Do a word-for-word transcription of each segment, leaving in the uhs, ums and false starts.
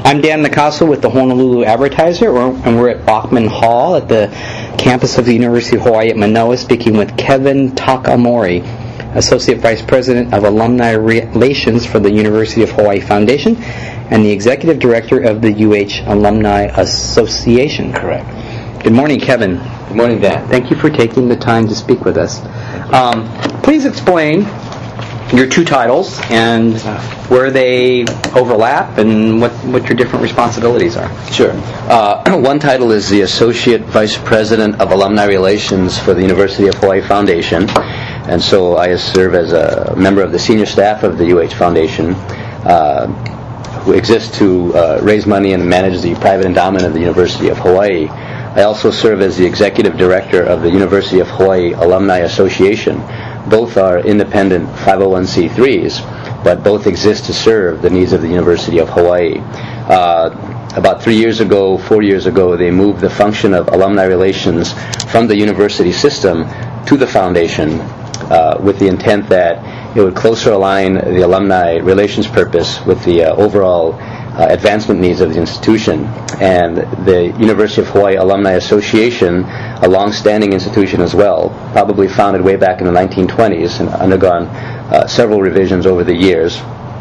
I'm Dan Nicasso with the Honolulu Advertiser, and we're at Bachman Hall at the campus of the University of Hawaii at Manoa, speaking with Kevin Takamori, Associate Vice President of Alumni Relations for the University of Hawaii Foundation and the Executive Director of the U H Alumni Association. Correct. Good morning, Kevin. Good morning, Dan. Thank you for taking the time to speak with us. Um, please explain your two titles and where they overlap and what, what your different responsibilities are. Sure. Uh, one title is the Associate Vice President of Alumni Relations for the University of Hawaii Foundation. And so I serve as a member of the senior staff of the U H Foundation, uh, who exists to uh, raise money and manage the private endowment of the University of Hawaii. I also serve as the Executive Director of the University of Hawaii Alumni Association. Both are independent five oh one c threes, but both exist to serve the needs of the University of Hawaii. Uh, about three years ago, four years ago, they moved the function of alumni relations from the university system to the foundation uh, with the intent that it would closer align the alumni relations purpose with the uh, overall uh, advancement needs of the institution. And the University of Hawaii Alumni Association, a long-standing institution as well, probably founded way back in the nineteen twenties and undergone uh, several revisions over the years,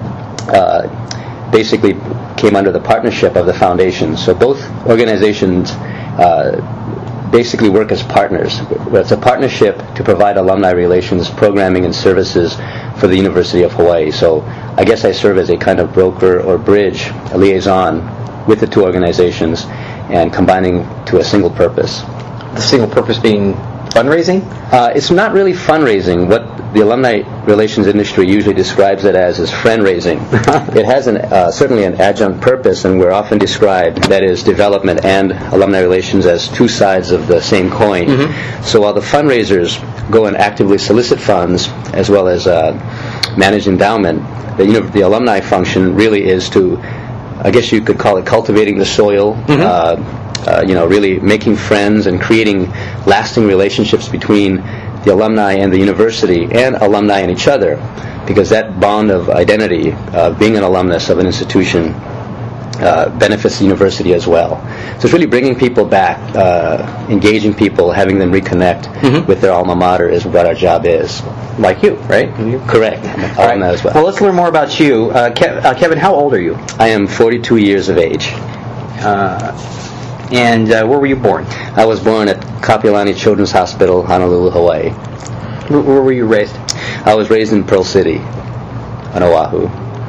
uh, basically came under the partnership of the foundation. So both organizations uh, basically work as partners. It's a partnership to provide alumni relations programming and services for the University of Hawaii. So I guess I serve as a kind of broker or bridge, a liaison with the two organizations and combining to a single purpose. The single purpose being fundraising? Uh, it's not really fundraising. What the alumni relations industry usually describes it as is friend-raising. It has an, uh, certainly an adjunct purpose, and we're often described, that is, development and alumni relations, as two sides of the same coin. Mm-hmm. So while the fundraisers go and actively solicit funds, as well as uh, manage endowment, the, you know, the alumni function really is to, I guess you could call it cultivating the soil, mm-hmm. uh, uh, you know, really making friends and creating lasting relationships between the alumni and the university and alumni and each other, because that bond of identity, uh, being an alumnus of an institution, uh, benefits the university as well. So it's really bringing people back, uh, engaging people, having them reconnect mm-hmm. with their alma mater is what our job is. Like you, right? You're correct. All right. As well. Well, let's learn more about you. Uh, Kev- uh, Kevin, how old are you? I am forty-two years of age. Uh, and uh, where were you born? I was born at Kapiolani Children's Hospital, Honolulu, Hawaii. Where, where were you raised? I was raised in Pearl City, on Oahu.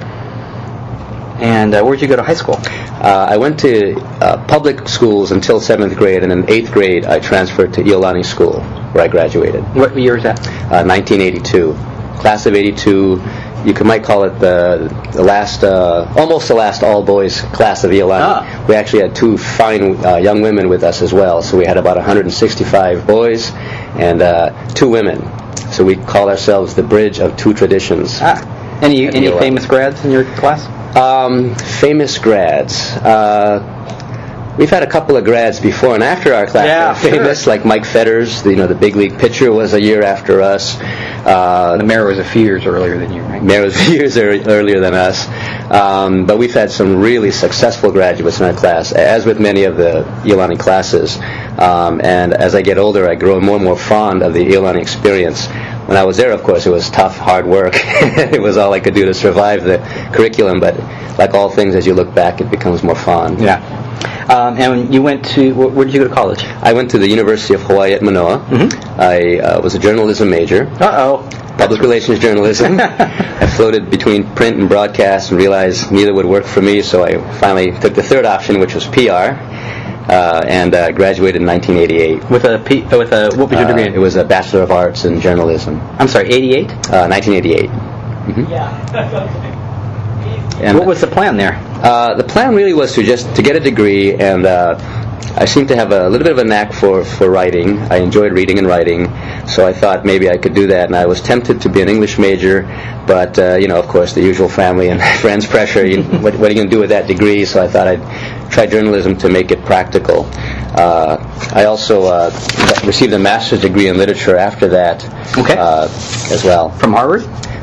And uh, where did you go to high school? Uh, I went to uh, public schools until seventh grade, and in eighth grade I transferred to Iolani School, where I graduated. What year was that? Uh, nineteen eighty-two. Class of eighty-two. You could, might call it the, the last, uh, almost the last all-boys class of Iolani. Ah. We actually had two fine uh, young women with us as well, so we had about one hundred sixty-five boys and uh, two women. So we call ourselves the bridge of two traditions. Ah. Any any Iolani. Famous grads in your class? Um, famous grads. Uh, we've had a couple of grads before and after our class. Yeah, famous, sure. like Mike Fetters, the, you know, the big league pitcher, was a year after us. Uh, the mayor was a few years earlier than you, right? Mayor was a few years er- earlier than us. Um, but we've had some really successful graduates in our class, as with many of the Iolani classes. Um, and as I get older, I grow more and more fond of the Iolani experience. When I was there, of course, it was tough, hard work. It was all I could do to survive the curriculum. But like all things, as you look back, it becomes more fun. Yeah. Um, and you went to, where did you go to college? I went to the University of Hawaii at Manoa. Mm-hmm. I uh, was a journalism major. Uh-oh. Public relations journalism. I floated between print and broadcast and realized neither would work for me, so I finally took the third option, which was P R, uh, and uh, graduated in nineteen eighty-eight. With a, P, with a what was your degree? Uh, it was a Bachelor of Arts in Journalism. I'm sorry, eighty-eight? Uh, nineteen eighty-eight. Mm-hmm. Yeah. And what was the plan there? Uh, the plan really was to just to get a degree, and uh, I seemed to have a little bit of a knack for, for writing. I enjoyed reading and writing, so I thought maybe I could do that. And I was tempted to be an English major, but uh, you know, of course, the usual family and friends pressure. You, what, what are you going to do with that degree? So I thought I'd try journalism to make it practical. Uh, I also uh, received a master's degree in literature after that, okay. uh, as well. From Harvard?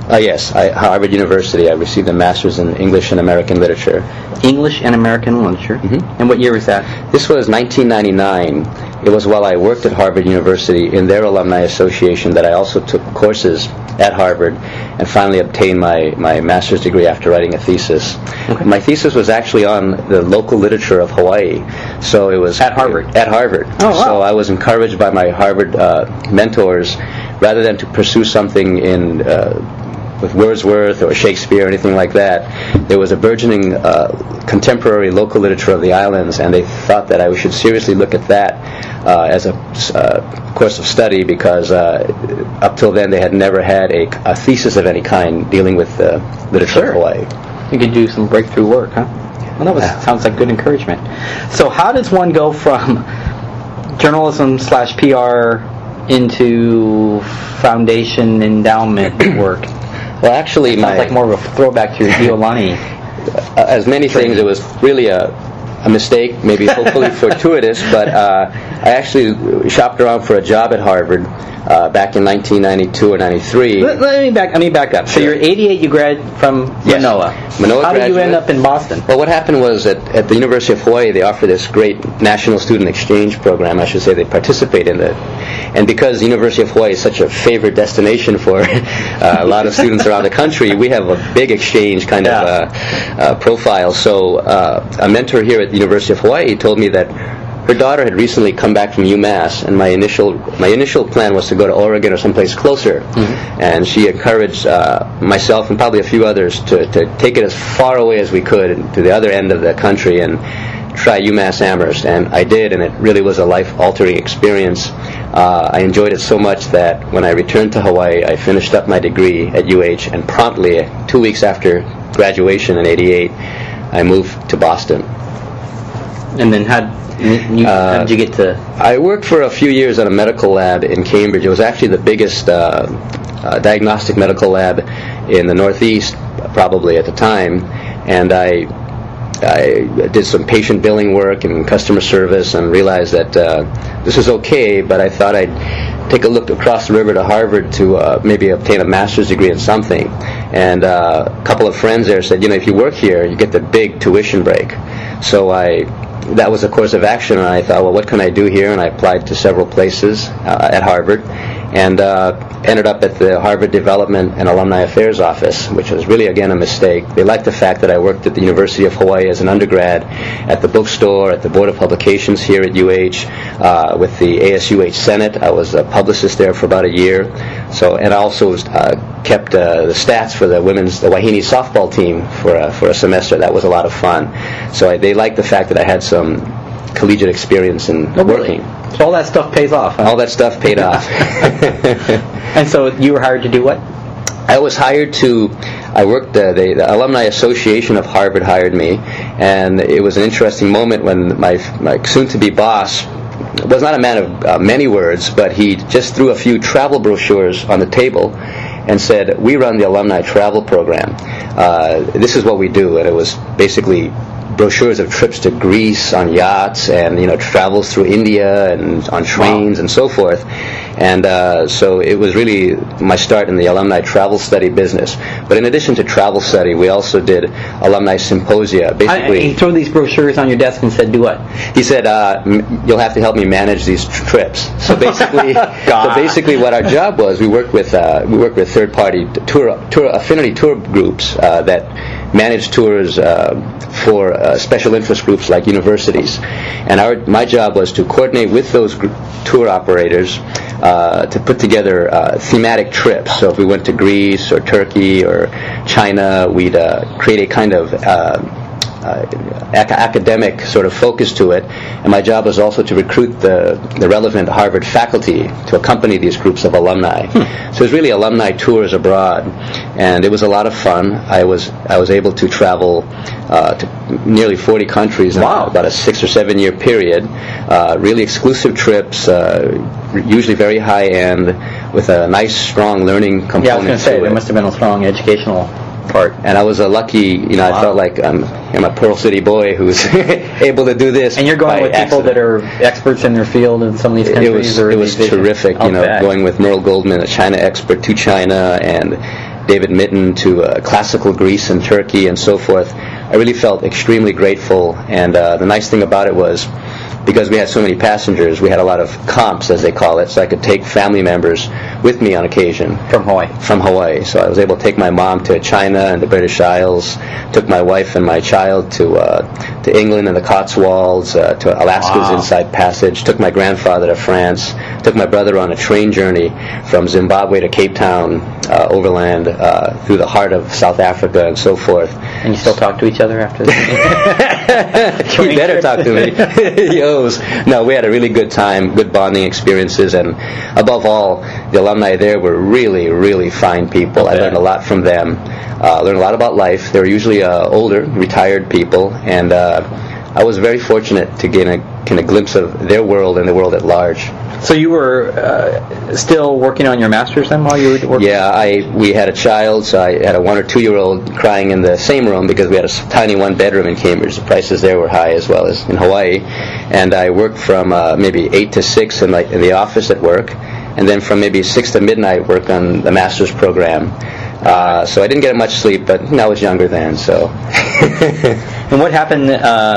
Uh, yes, I, Harvard University. I received a master's in English and American Literature. English and American Literature. Mm-hmm. And what year was that? This was nineteen ninety-nine. It was while I worked at Harvard University in their alumni association that I also took courses at Harvard and finally obtained my, my master's degree after writing a thesis. Okay. My thesis was actually on the local literature of Hawaii. So it was At Harvard? At Harvard. Oh, wow. So I was encouraged by my Harvard uh, mentors, rather than to pursue something in uh, with Wordsworth or Shakespeare or anything like that, there was a burgeoning uh, contemporary local literature of the islands, and they thought that I should seriously look at that uh, as a uh, course of study, because uh, up till then they had never had a, a thesis of any kind dealing with the literature Sure. of Hawaii. You could do some breakthrough work, huh? Well, that was, Yeah. sounds like good encouragement. So how does one go from journalism slash P R into foundation endowment work? Well, actually, Sounds my like more of a throwback to your Iolani. uh, as many things, it was really a, a mistake, maybe hopefully fortuitous, but uh, I actually shopped around for a job at Harvard uh, back in nineteen ninety-two or ninety-three. Let, let me back. Let me back up. So Sure. you're eighty-eight. You grad from Yes. Manoa. Manoa How did you graduate. end up in Boston? Well, what happened was that at the University of Hawaii, they offer this great national student exchange program. I should say they participate in it. And because the University of Hawaii is such a favored destination for uh, a lot of students around the country, we have a big exchange kind Yeah. of uh, uh, profile. So uh, a mentor here at the University of Hawaii told me that her daughter had recently come back from UMass, and my initial my initial plan was to go to Oregon or someplace closer. Mm-hmm. And she encouraged uh, myself and probably a few others to, to take it as far away as we could to the other end of the country and try UMass Amherst. And I did, and it really was a life-altering experience. Uh, I enjoyed it so much that when I returned to Hawaii, I finished up my degree at U H, and promptly, two weeks after graduation in eighty-eight, I moved to Boston. And then how you, Uh, how did you get to? I worked for a few years at a medical lab in Cambridge. It was actually the biggest uh, uh, diagnostic medical lab in the Northeast, probably at the time. And I, I did some patient billing work and customer service, and realized that uh, this was okay. But I thought I'd take a look across the river to Harvard to uh, maybe obtain a master's degree in something. And uh, a couple of friends there said, you know, if you work here, you get the big tuition break. So I. That was a course of action, and I thought, well, what can I do here? And I applied to several places uh, at Harvard, and uh, ended up at the Harvard Development and Alumni Affairs Office, which was really, again, a mistake. They liked the fact that I worked at the University of Hawaii as an undergrad, at the bookstore, at the Board of Publications here at U H, uh, with the A S U H Senate. I was a publicist there for about a year. So, and I also uh, kept uh, the stats for the women's, the Wahine softball team for a, for a semester. That was a lot of fun. So I, they liked the fact that I had some collegiate experience in Oh, really? working. So all that stuff pays off. Huh? All that stuff paid off. And so you were hired to do what? I was hired to, I worked, uh, the, the Alumni Association of Harvard hired me, and it was an interesting moment when my, my soon-to-be boss was not a man of uh, many words, but he just threw a few travel brochures on the table and said, we run the alumni travel program. Uh, this is what we do. And it was basically brochures of trips to Greece on yachts, and you know, travels through India and on trains. Wow. And so forth. And uh, so it was really my start in the alumni travel study business. But in addition to travel study, we also did alumni symposia. Basically, I, he threw these brochures on your desk and said, "Do what?" He said, uh, m- "You'll have to help me manage these tr- trips." So basically, so basically, what our job was, we worked with uh, we worked with third-party tour tour affinity tour groups uh, that manage tours uh, for uh, special interest groups like universities, and our my job was to coordinate with those gr- tour operators uh, to put together uh, thematic trips. So if we went to Greece or Turkey or China, we'd uh, create a kind of uh, Uh, ac- academic sort of focus to it, and my job was also to recruit the, the relevant Harvard faculty to accompany these groups of alumni. Hmm. So it was really alumni tours abroad, and it was a lot of fun. I was I was able to travel uh, to nearly forty countries in wow. about a six or seven year period. Uh, really exclusive trips, uh, usually very high end, with a nice strong learning component. Yeah, I was going to say to there it. must have been a strong educational part. And I was a lucky, you know, wow. I felt like I'm, I'm a Pearl City boy who's able to do this. And you're going with people accident. that are experts in their field in some of these countries? It was, or it was these terrific, you know, bad. going with Merle Goldman, a China expert, to China, and David Mitton to uh, classical Greece and Turkey and so forth, I really felt extremely grateful. And uh, the nice thing about it was, because we had so many passengers, we had a lot of comps, as they call it, so I could take family members with me on occasion. From Hawaii? From Hawaii. So I was able to take my mom to China and the British Isles, took my wife and my child to uh, to England and the Cotswolds, uh, to Alaska's Wow. Inside Passage, took my grandfather to France, took my brother on a train journey from Zimbabwe to Cape Town, uh, overland, uh, through the heart of South Africa and so forth. And you still talk to each other after that? You better talk to me. Yo. No, we had a really good time, good bonding experiences, and above all, the alumni there were really, really fine people. I learned a lot from them. Uh, learned a lot about life. They were usually uh, older, retired people, and uh, I was very fortunate to gain a kind of glimpse of their world and the world at large. So you were uh, still working on your master's then while you were working? Yeah, I we had a child, so I had a one or two year old crying in the same room because we had a tiny one bedroom in Cambridge. The prices there were high as well as in Hawaii, and I worked from uh, maybe eight to six in, my, in the office at work, and then from maybe six to midnight work on the master's program. Uh, so I didn't get much sleep, but I was younger then. So. And what happened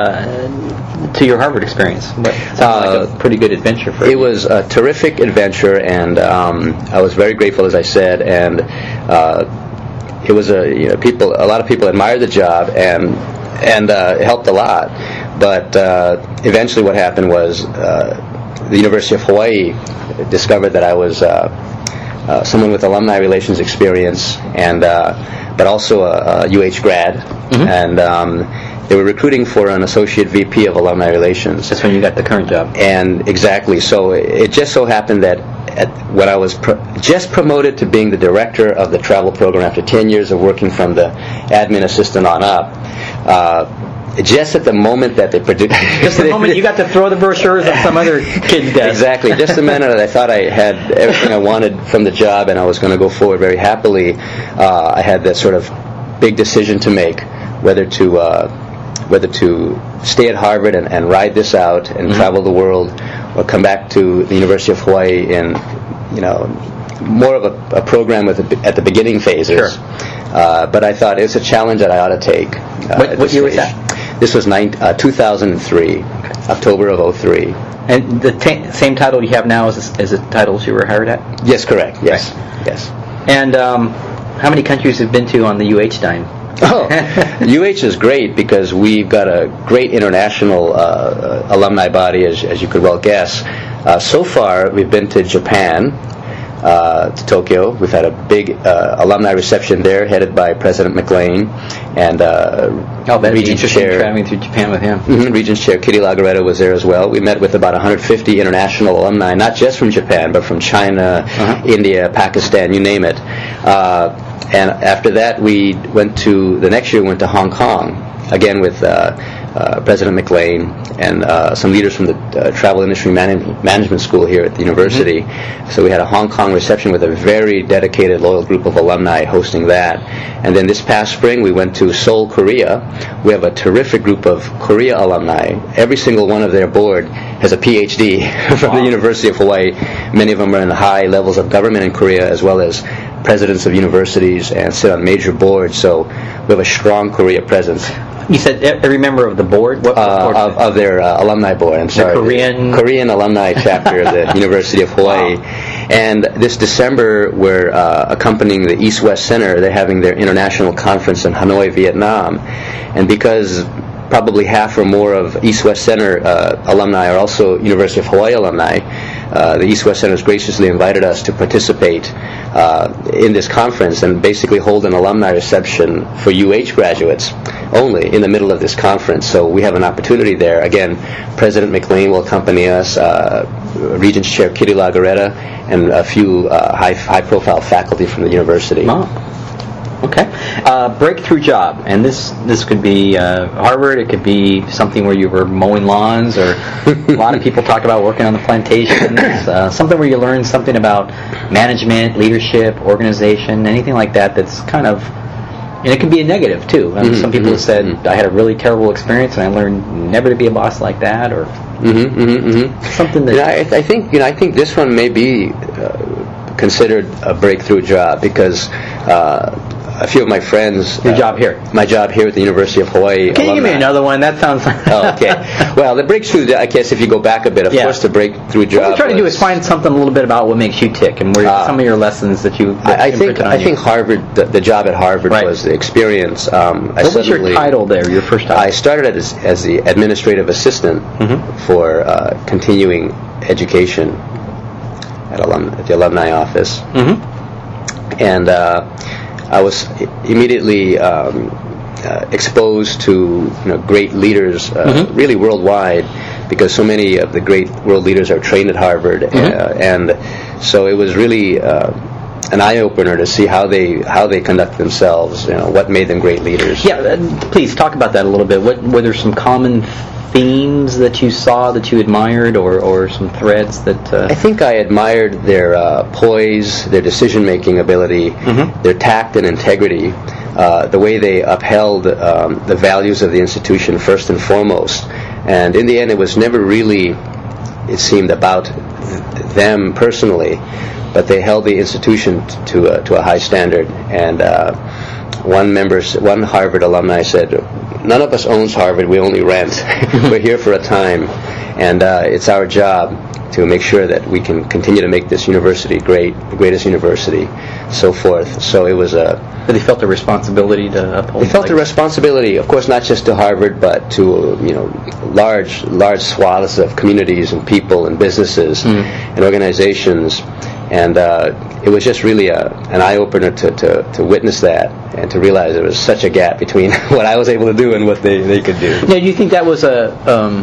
Uh, to your Harvard experience? What sounds Uh, like a pretty good adventure for It you. was a terrific adventure, and um, I was very grateful, as I said. And uh, it was a you know people a lot of people admired the job, and and uh, it helped a lot. But uh, eventually, what happened was uh, the University of Hawaii discovered that I was uh, uh, someone with alumni relations experience, and uh, but also a, a U H grad, Mm-hmm. and. Um, They were recruiting for an associate V P of alumni relations. That's when you got the current job. And exactly. So it just so happened that at, when I was pro- just promoted to being the director of the travel program after ten years of working from the admin assistant on up, uh, just at the moment that they produced... Just the moment you got to throw the brochures on some other kid's desk. Exactly. Just the minute that I thought I had everything I wanted from the job and I was going to go forward very happily, uh, I had that sort of big decision to make, whether to... Uh, whether to stay at Harvard and, and ride this out and mm-hmm. travel the world, or come back to the University of Hawaii in, you know, more of a, a program with a, at the beginning phases. Sure. Uh, but I thought it's a challenge that I ought to take. Uh, what what year was that? This was nine, uh, two thousand three, okay. October of oh three. And the t- same title you have now as, as the titles you were hired at? Yes, correct. Yes, right. Yes. And um, how many countries have you been to on the U H dime? Oh, U H is great because we've got a great international uh, alumni body, as, as you could well guess. Uh, so far, we've been to Japan, uh, to Tokyo. We've had a big uh, alumni reception there, headed by President McLean, and uh, oh, that'd be Regent's interesting Chair traveling through Japan with him. Mm-hmm, Regent's Chair Kitty Lagaretta was there as well. We met with about one hundred fifty international alumni, not just from Japan, but from China, uh-huh. India, Pakistan, you name it. Uh, And after that, we went to, the next year we went to Hong Kong, again with uh, uh, President McLean and uh, some leaders from the uh, Travel Industry Man- Management School here at the university. Mm-hmm. So we had a Hong Kong reception with a very dedicated, loyal group of alumni hosting that. And then this past spring, we went to Seoul, Korea. We have a terrific group of Korea alumni. Every single one of their board has a P H D from wow. the University of Hawaii. Many of them are in high levels of government in Korea, as well as presidents of universities, and sit on major boards. So we have a strong Korea presence. You said every member of the board? What uh, board of, of their uh, alumni board. I'm sorry. The Korean... The Korean alumni chapter of the University of Hawaii. Wow. And this December, we're uh, accompanying the East-West Center. They're having their international conference in Hanoi, Vietnam. And because probably half or more of East-West Center uh, alumni are also University of Hawaii alumni, uh, the East-West Center has graciously invited us to participate uh, in this conference and basically hold an alumni reception for U H graduates only in the middle of this conference. So we have an opportunity there. Again, President McLean will accompany us, uh, Regent's Chair Kitty Lagaretta, and a few uh, high, high-profile faculty from the university. Wow. Okay. Uh, breakthrough job, and this this could be uh, Harvard. It could be something where you were mowing lawns, or a lot of people talk about working on the plantations. Uh, something where you learn something about management, leadership, organization, anything like that. That's kind of, and it can be a negative too. I mean, mm-hmm, some people mm-hmm, have said mm-hmm. I had a really terrible experience and I learned never to be a boss like that, or mm-hmm, mm-hmm, mm-hmm. something that. You know, I, I think you know. I think this one may be Uh, considered a breakthrough job because uh, a few of my friends. Your uh, job here. My job here at the University of Hawaii. Can you give me alumni. another one? That sounds... Oh, okay. Well, the breakthrough, I guess if you go back a bit, of Yeah. course the breakthrough job What we're trying to do was- is find something a little bit about what makes you tick and where Ah. some of your lessons that you that I, I think imprinted on I you. think Harvard, the, the job at Harvard Right. was the experience. Um, I What was your suddenly- title there, your first title? I started as, as the administrative assistant Mhm. for uh, continuing education at, alum, at the alumni office, Mm-hmm. and uh, I was i- immediately um, uh, exposed to you know, great leaders, uh, Mhm. really worldwide, because so many of the great world leaders are trained at Harvard, Mhm. uh, and so it was really uh, an eye-opener to see how they how they conduct themselves. You know, what made them great leaders. Yeah, uh, please talk about that a little bit. What were there some common themes that you saw that you admired, or, or some threads that? Uh, I think I admired their uh, poise, their decision-making ability, Mhm. their tact and integrity, uh, the way they upheld um, the values of the institution first and foremost. And in the end, it was never really, it seemed, about th- them personally, but they held the institution t- to a, to a high standard. And uh, one member, s- one Harvard alumni said, "None of us owns Harvard. We only rent. We're here for a time, and uh, it's our job to make sure that we can continue to make this university great, the greatest university, so forth." So it was a. they felt a responsibility to uphold. They felt like, a responsibility, of course, not just to Harvard, but to you know large large swaths of communities and people and businesses Mm. and organizations, and uh, it was just really a, an eye opener to, to, to witness that and to realize there was such a gap between what I was able to do and what they, they could do. Now, do you think that was a um,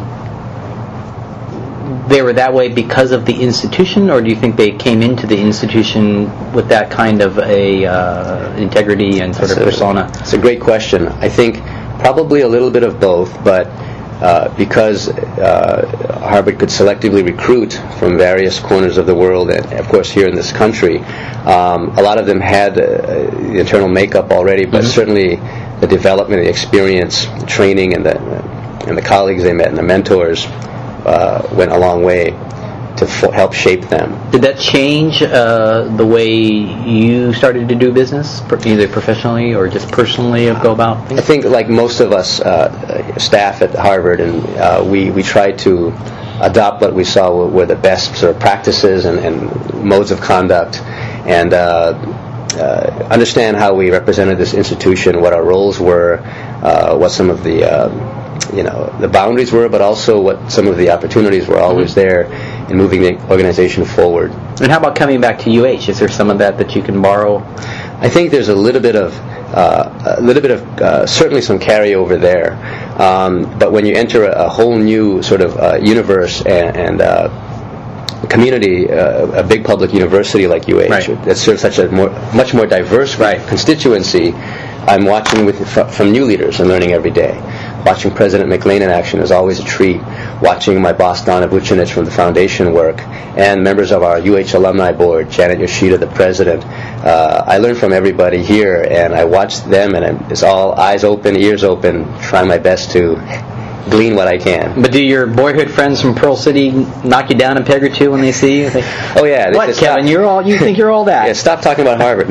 they were that way because of the institution, or do you think they came into the institution with that kind of a uh, integrity and sort That's of a- persona? It's a great question. I think probably a little bit of both, but uh, because uh, Harvard could selectively recruit from various corners of the world, and of course here in this country, um, a lot of them had uh, the internal makeup already, but Mhm. certainly the development, the experience, the training, and the and the colleagues they met and the mentors uh, went a long way to f- help shape them. Did that change uh, the way you started to do business, per- either professionally or just personally, go about I things? think, like most of us uh, staff at Harvard, and uh, we we tried to adopt what we saw were, were the best sort of practices and, and modes of conduct, and uh, uh, understand how we represented this institution, what our roles were, uh, what some of the uh, you know the boundaries were, but also what some of the opportunities were always there in moving the organization forward. And how about coming back to U H? Is there some of that that you can borrow? I think there's a little bit of uh, a little bit of uh, certainly some carryover there, um, but when you enter a, a whole new sort of uh, universe and, and uh, community, uh, a big public university like U H Right. that serves such a more, much more diverse Right. constituency, I'm watching with fr- from new leaders and learning every day. Watching President McLean in action is always a treat. Watching my boss Donna Vucinic from the foundation work, and members of our U H alumni board, Janet Yoshida, the president. Uh, I learn from everybody here, and I watch them, and I'm- it's all eyes open, ears open, trying my best to glean what I can. But do your boyhood friends from Pearl City knock you down a peg or two when they see you? They, Oh yeah, they what, just Kevin? stop- You're all you think you're all that? Yeah, stop talking about Harvard.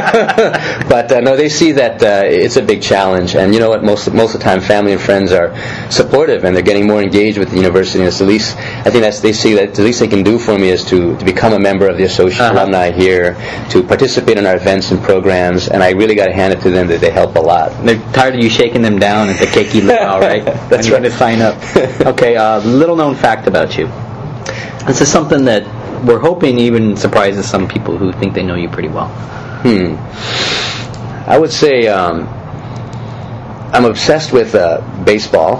But uh, no, they see that uh, it's a big challenge, and you know what? Most most of the time, family and friends are supportive, and they're getting more engaged with the university. And it's the least I think that's they see that the least they can do for me is to, to become a member of the associate Uh-huh. alumni here, to participate in our events and programs, and I really got to hand it to them that they help a lot. They're tired of you shaking them down at the Keiki Luau, right? That's when you right. to sign up. Okay, uh, little known fact about you. This is something that we're hoping even surprises some people who think they know you pretty well. Hmm. I would say um, I'm obsessed with uh, baseball.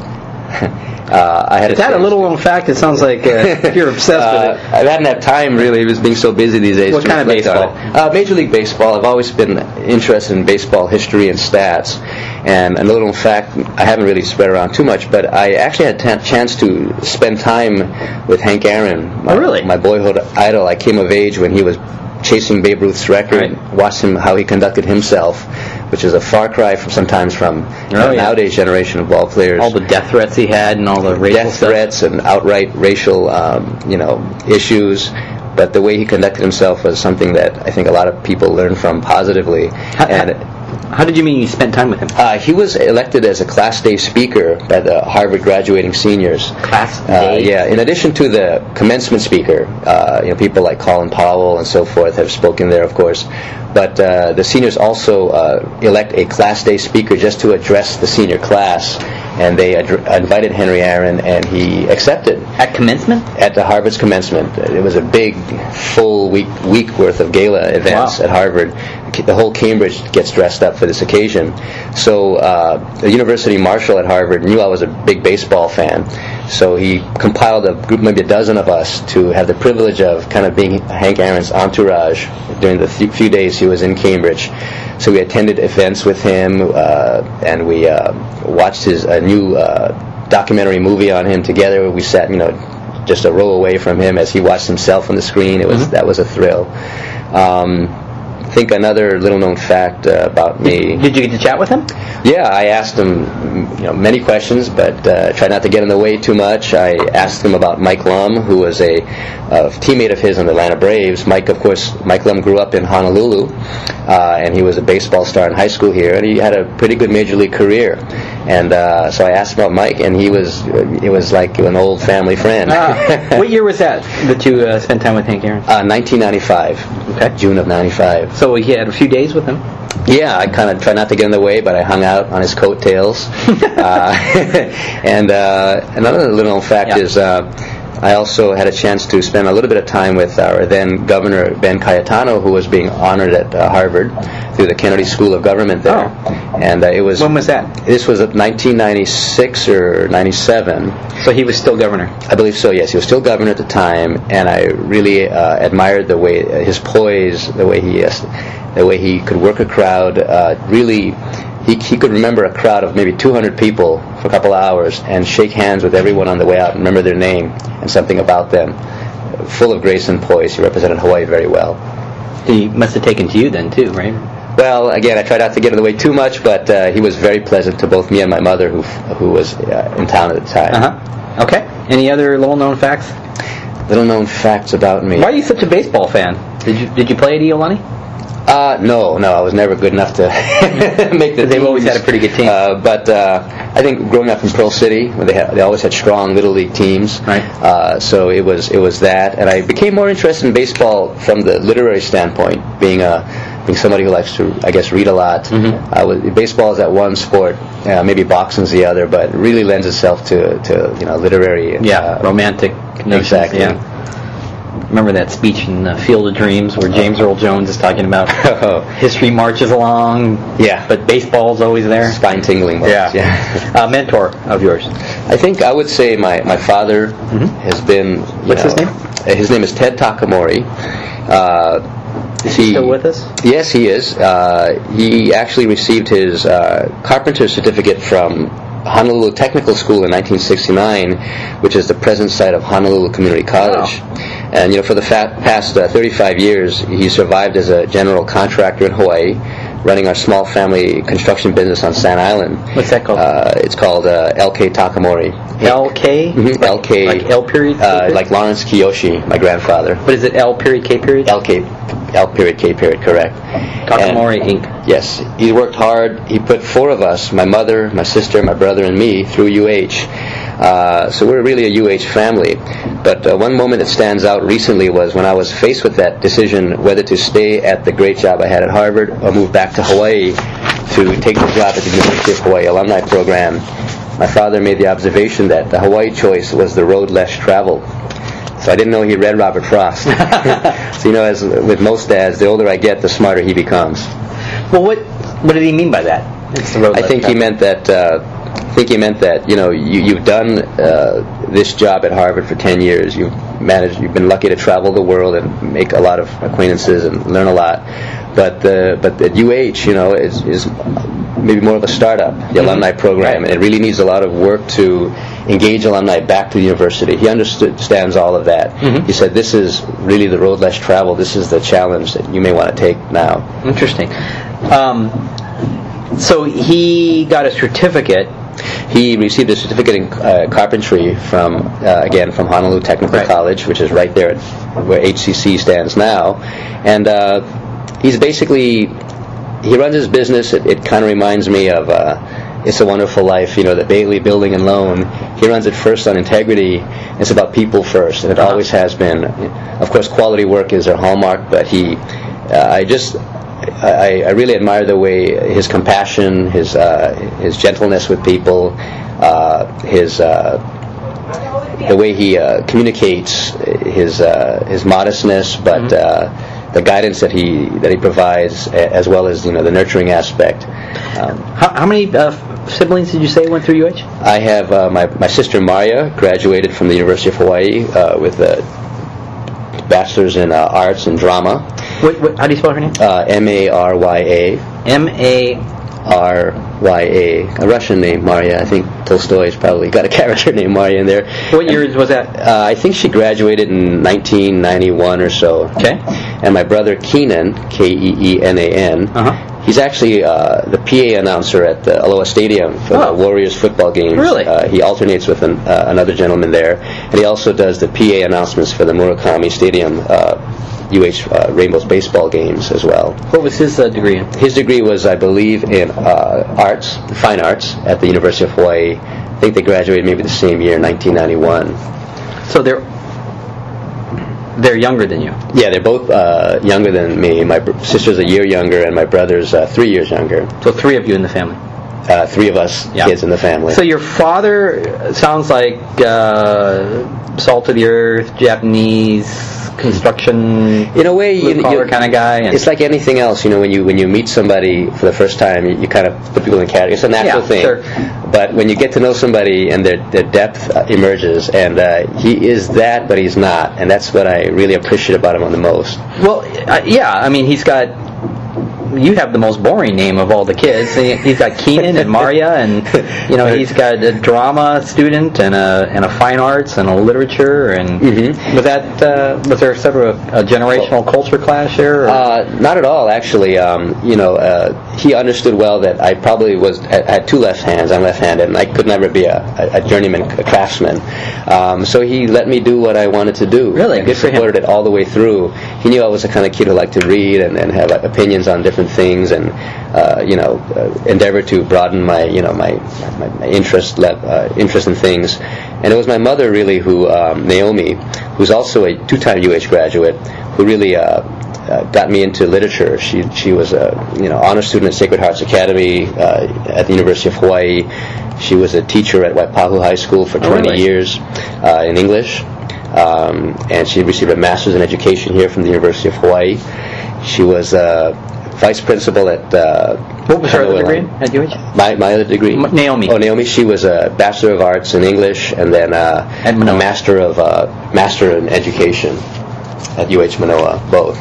uh, I had Is that a little known fact? It sounds like uh, you're obsessed Uh, with it. I hadn't had time really, with being so busy these days. What to kind of reflect on baseball? it. Uh, Major League Baseball. I've always been interested in baseball history and stats. And a little fact I haven't really spread around too much, but I actually had a t- chance to spend time with Hank Aaron, my, Oh, really? my boyhood idol. I came of age when he was chasing Babe Ruth's record, Right. watched him how he conducted himself, which is a far cry from sometimes from Oh, yeah. nowadays generation of ball players. All the death threats he had and all the racial Death stuff. threats and outright racial, um, you know, issues. but the way he conducted himself was something that I think a lot of people learned from positively. How, and how did you mean you spent time with him? Uh, he was elected as a Class Day speaker by the Harvard graduating seniors. Class Uh, Day? yeah, in addition to the commencement speaker, uh, you know, people like Colin Powell and so forth have spoken there, of course. But uh, the seniors also uh, elect a Class Day speaker just to address the senior class. And they ad- invited Henry Aaron, and he accepted. At commencement? At the Harvard's commencement. It was a big, full week week worth of gala events Wow. at Harvard. The whole Cambridge gets dressed up for this occasion. So uh, the university marshal at Harvard knew I was a big baseball fan. So he compiled a group, maybe a dozen of us, to have the privilege of kind of being Hank Aaron's entourage during the th- few days he was in Cambridge. So we attended events with him, uh, and we uh, watched his a new uh, documentary movie on him together. We sat, you know, just a row away from him as he watched himself on the screen. It was mm-hmm. That was a thrill. Um, I think another little-known fact uh, about me. Did you get to chat with him? Yeah, I asked him, you know, many questions, but uh, tried not to get in the way too much. I asked him about Mike Lum, who was a, a teammate of his on the Atlanta Braves. Mike, of course, Mike Lum grew up in Honolulu, uh, and he was a baseball star in high school here, and he had a pretty good major league career. And uh, so I asked about Mike, and he was, it was like an old family friend. Ah. What year was that that you uh, spent time with Hank Aaron? Uh, nineteen ninety-five. Okay. June of ninety-five. So you had a few days with him? Yeah, I kind of tried not to get in the way, but I hung out on his coattails. uh, and uh, another little fact yeah. is uh, I also had a chance to spend a little bit of time with our then Governor Ben Cayetano, who was being honored at uh, Harvard through the Kennedy School of Government there. Oh. And uh, it was. When was that? This was nineteen ninety-six or ninety-seven. So he was still governor? I believe so, yes. He was still governor at the time, and I really uh, admired the way, uh, his poise, the way he... Uh, the way he could work a crowd. Uh, really, he, he could remember a crowd of maybe two hundred people for a couple of hours and shake hands with everyone on the way out and remember their name and something about them. Full of grace and poise. He represented Hawaii very well. He must have taken to you then, too, right? Well, again, I tried not to get in the way too much, but uh, he was very pleasant to both me and my mother, who who was uh, in town at the time. Uh-huh. Okay. Any other little-known facts? Little-known facts about me. Why are you such a baseball fan? Did you did you play at Iolani? Uh, no, no, I was never good enough to make the. They've always had a pretty good team. Uh, but uh, I think growing up in Pearl City, where they had, they always had strong little league teams. Right. Uh, so it was it was that, and I became more interested in baseball from the literary standpoint, being a being somebody who likes to, I guess, read a lot. Mm-hmm. Uh, was, baseball is that one sport, uh, maybe boxing's the other, but it really lends itself to to you know literary. Yeah, uh, romantic. Exactly. Yeah. Remember that speech in uh, Field of Dreams where James Earl Jones is talking about history marches along, yeah, but baseball's always there? Spine-tingling moments, yeah. yeah. uh, mentor of yours? I think I would say my, my father mm-hmm. has been... What's know, his name? His name is Ted Takamori. Uh, is he, he still with us? Yes, he is. Uh, he actually received his uh, carpenter certificate from Honolulu Technical School in nineteen sixty-nine, which is the present site of Honolulu Community College. Wow. And you know, for the fa- past uh, thirty-five years, he survived as a general contractor in Hawaii, running our small family construction business on Sand Island. What's that called? Uh, it's called uh, L K Takamori. L K? Mm-hmm. L K. Like L period? K uh, period? Like Lawrence Kiyoshi, my grandfather. But is it L period, K period? L K, L period, K period, correct. Takamori and, Incorporated. Yes, he worked hard. He put four of us, my mother, my sister, my brother, and me, through U H. Uh, so we're really a U H family. But uh, one moment that stands out recently was when I was faced with that decision whether to stay at the great job I had at Harvard or move back to Hawaii to take the job at the University of Hawaii Alumni Program. My father made the observation that the Hawaii choice was the road less traveled. So I didn't know he read Robert Frost. So, you know, as with most dads, the older I get, the smarter he becomes. Well, what what did he mean by that? It's the road I think traveled. he meant that. Uh, I think he meant that you know you, you've done uh, this job at Harvard for ten years. You've managed. You've been lucky to travel the world and make a lot of acquaintances and learn a lot. But uh, but at U H, you know, is is maybe more of a startup, the mm-hmm. alumni program, right. and it really needs a lot of work to engage alumni back to the university. He understands all of that. Mm-hmm. He said, "This is really the road less traveled. This is the challenge that you may want to take now." Interesting. Um, so he got a certificate He received a certificate in uh, carpentry from, uh, again, from Honolulu Technical Right. College, which is right there at where H C C stands now. And uh, he's basically, he runs his business. It, it kind of reminds me of uh, It's a Wonderful Life, you know, the Bailey Building and Loan. He runs it first on integrity. It's about people first, and it Uh-huh. always has been. Of course, quality work is their hallmark, but he, uh, I just, I, I really admire the way his compassion, his uh, his gentleness with people, uh, his uh, the way he uh, communicates, his uh, his modestness, but Mm-hmm. uh, the guidance that he that he provides, a- as well as you know the nurturing aspect. Um, How, how many uh, siblings did you say went through U H? I have uh, my my sister Maria graduated from the University of Hawaii uh, with a bachelor's in uh, arts and drama, What, what, how do you spell her name? uh, M A R Y A. M A. R Y A, a Russian name, Maria. I think Tolstoy's probably got a character named Maria in there. What year was that? Uh, I think she graduated in nineteen ninety-one or so. Okay. And my brother Keenan, K E E N A N, Uh-huh. he's actually uh, the P A announcer at the Aloha Stadium for Oh. the Warriors football games. Really? Uh, he alternates with an, uh, another gentleman there, and he also does the P A announcements for the Murakami Stadium uh, U H uh, Rainbows baseball games as well. What was his uh, degree in? His degree was, I believe, in uh, arts, fine arts, at the University of Hawaii. I think they graduated maybe the same year, nineteen ninety-one. So they're they're younger than you. Yeah, they're both uh, younger than me. My br- sister's a year younger, and my brother's uh, three years younger. So three of you in the family. Uh, three of us Yeah. kids in the family. So your father sounds like uh, salt of the earth, Japanese construction, in a way, you, blue collar you, kind of guy. And it's like anything else. You know, when you when you meet somebody for the first time, you, you kind of put people in categories. It's a natural Yeah, thing. sure. But when you get to know somebody and their their depth uh, emerges, and uh, he is that, but he's not, and that's what I really appreciate about him on the most. well, uh, yeah. I mean, he's got. You have the most boring name of all the kids. He- He's got Keenan and Maria, and you know he's got a drama student and a and a fine arts and a literature. And Mhm. was that uh, was there sort of a, a generational culture clash there? Or? Uh, not at all, actually. Um, you know, uh, he understood well that I probably was had, had two left hands. I'm left-handed, and I could never be a, a, a journeyman a craftsman. Um, so he let me do what I wanted to do. Really? And Good he for him. supported it all the way through. He knew I was the kind of kid who liked to read and, and have uh, opinions on different things, and uh, you know, uh, endeavor to broaden my you know my my, my interest le- uh, interest in things. And it was my mother really who um, Naomi, who's also a two-time U H graduate, who really. Uh, Uh, got me into literature. She she was a you know honor student at Sacred Hearts Academy uh, at the University of Hawaii. She was a teacher at Waipahu High School for Oh, twenty really? years uh, in English, um, and she received a master's in education here from the University of Hawaii. She was uh, vice principal at uh, what was her other Kanoa degree Line. at U H? My, my other degree? M- Naomi. Oh, Naomi. She was a Bachelor of Arts in English, and then uh, At a Manoa. Master of uh, Master in Education at U H Manoa, both.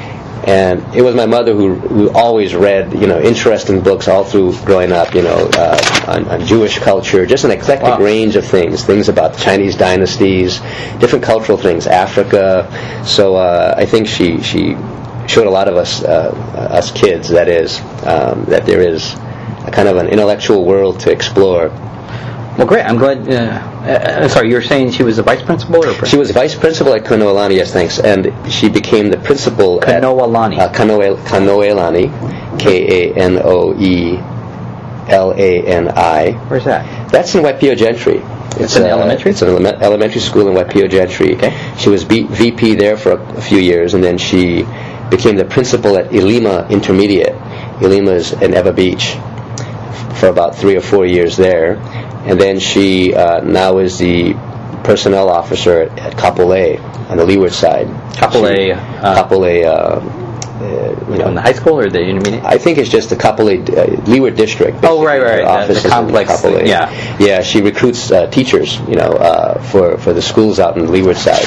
And it was my mother who who always read, you know, interesting books all through growing up, you know, uh, on, on Jewish culture, just an eclectic Wow. range of things, things about Chinese dynasties, different cultural things, Africa. So uh, I think she she showed a lot of us uh, us kids, that is, um, that there is a kind of an intellectual world to explore. Well, great. I'm glad. Uh, uh, sorry, you were saying she was a vice principal or principal? She was vice principal at Kanoelani, yes, thanks, and she became the principal Kanoelani. at uh, Kanoe, Kanoelani, K A N O E L A N I. Where's that? That's in Waipio Gentry. It's an uh, elementary? It's an ele- elementary school in Waipio Gentry. Okay. She was B- V P there for a, a few years, and then she became the principal at Ilima Intermediate. Ilima is in Eva Beach for about three or four years there. And then she uh, now is the personnel officer at, at Kapolei on the leeward side. Kapolei, She- uh, Kapolei, uh, uh, you know, in the high school or the intermediate? I think it's just the Kapolei uh, Leeward District. Oh, right, right, Her the- office the is in complex Kapolei. thing, yeah. Yeah, she recruits uh, teachers, you know, uh, for for the schools out in the Leeward side.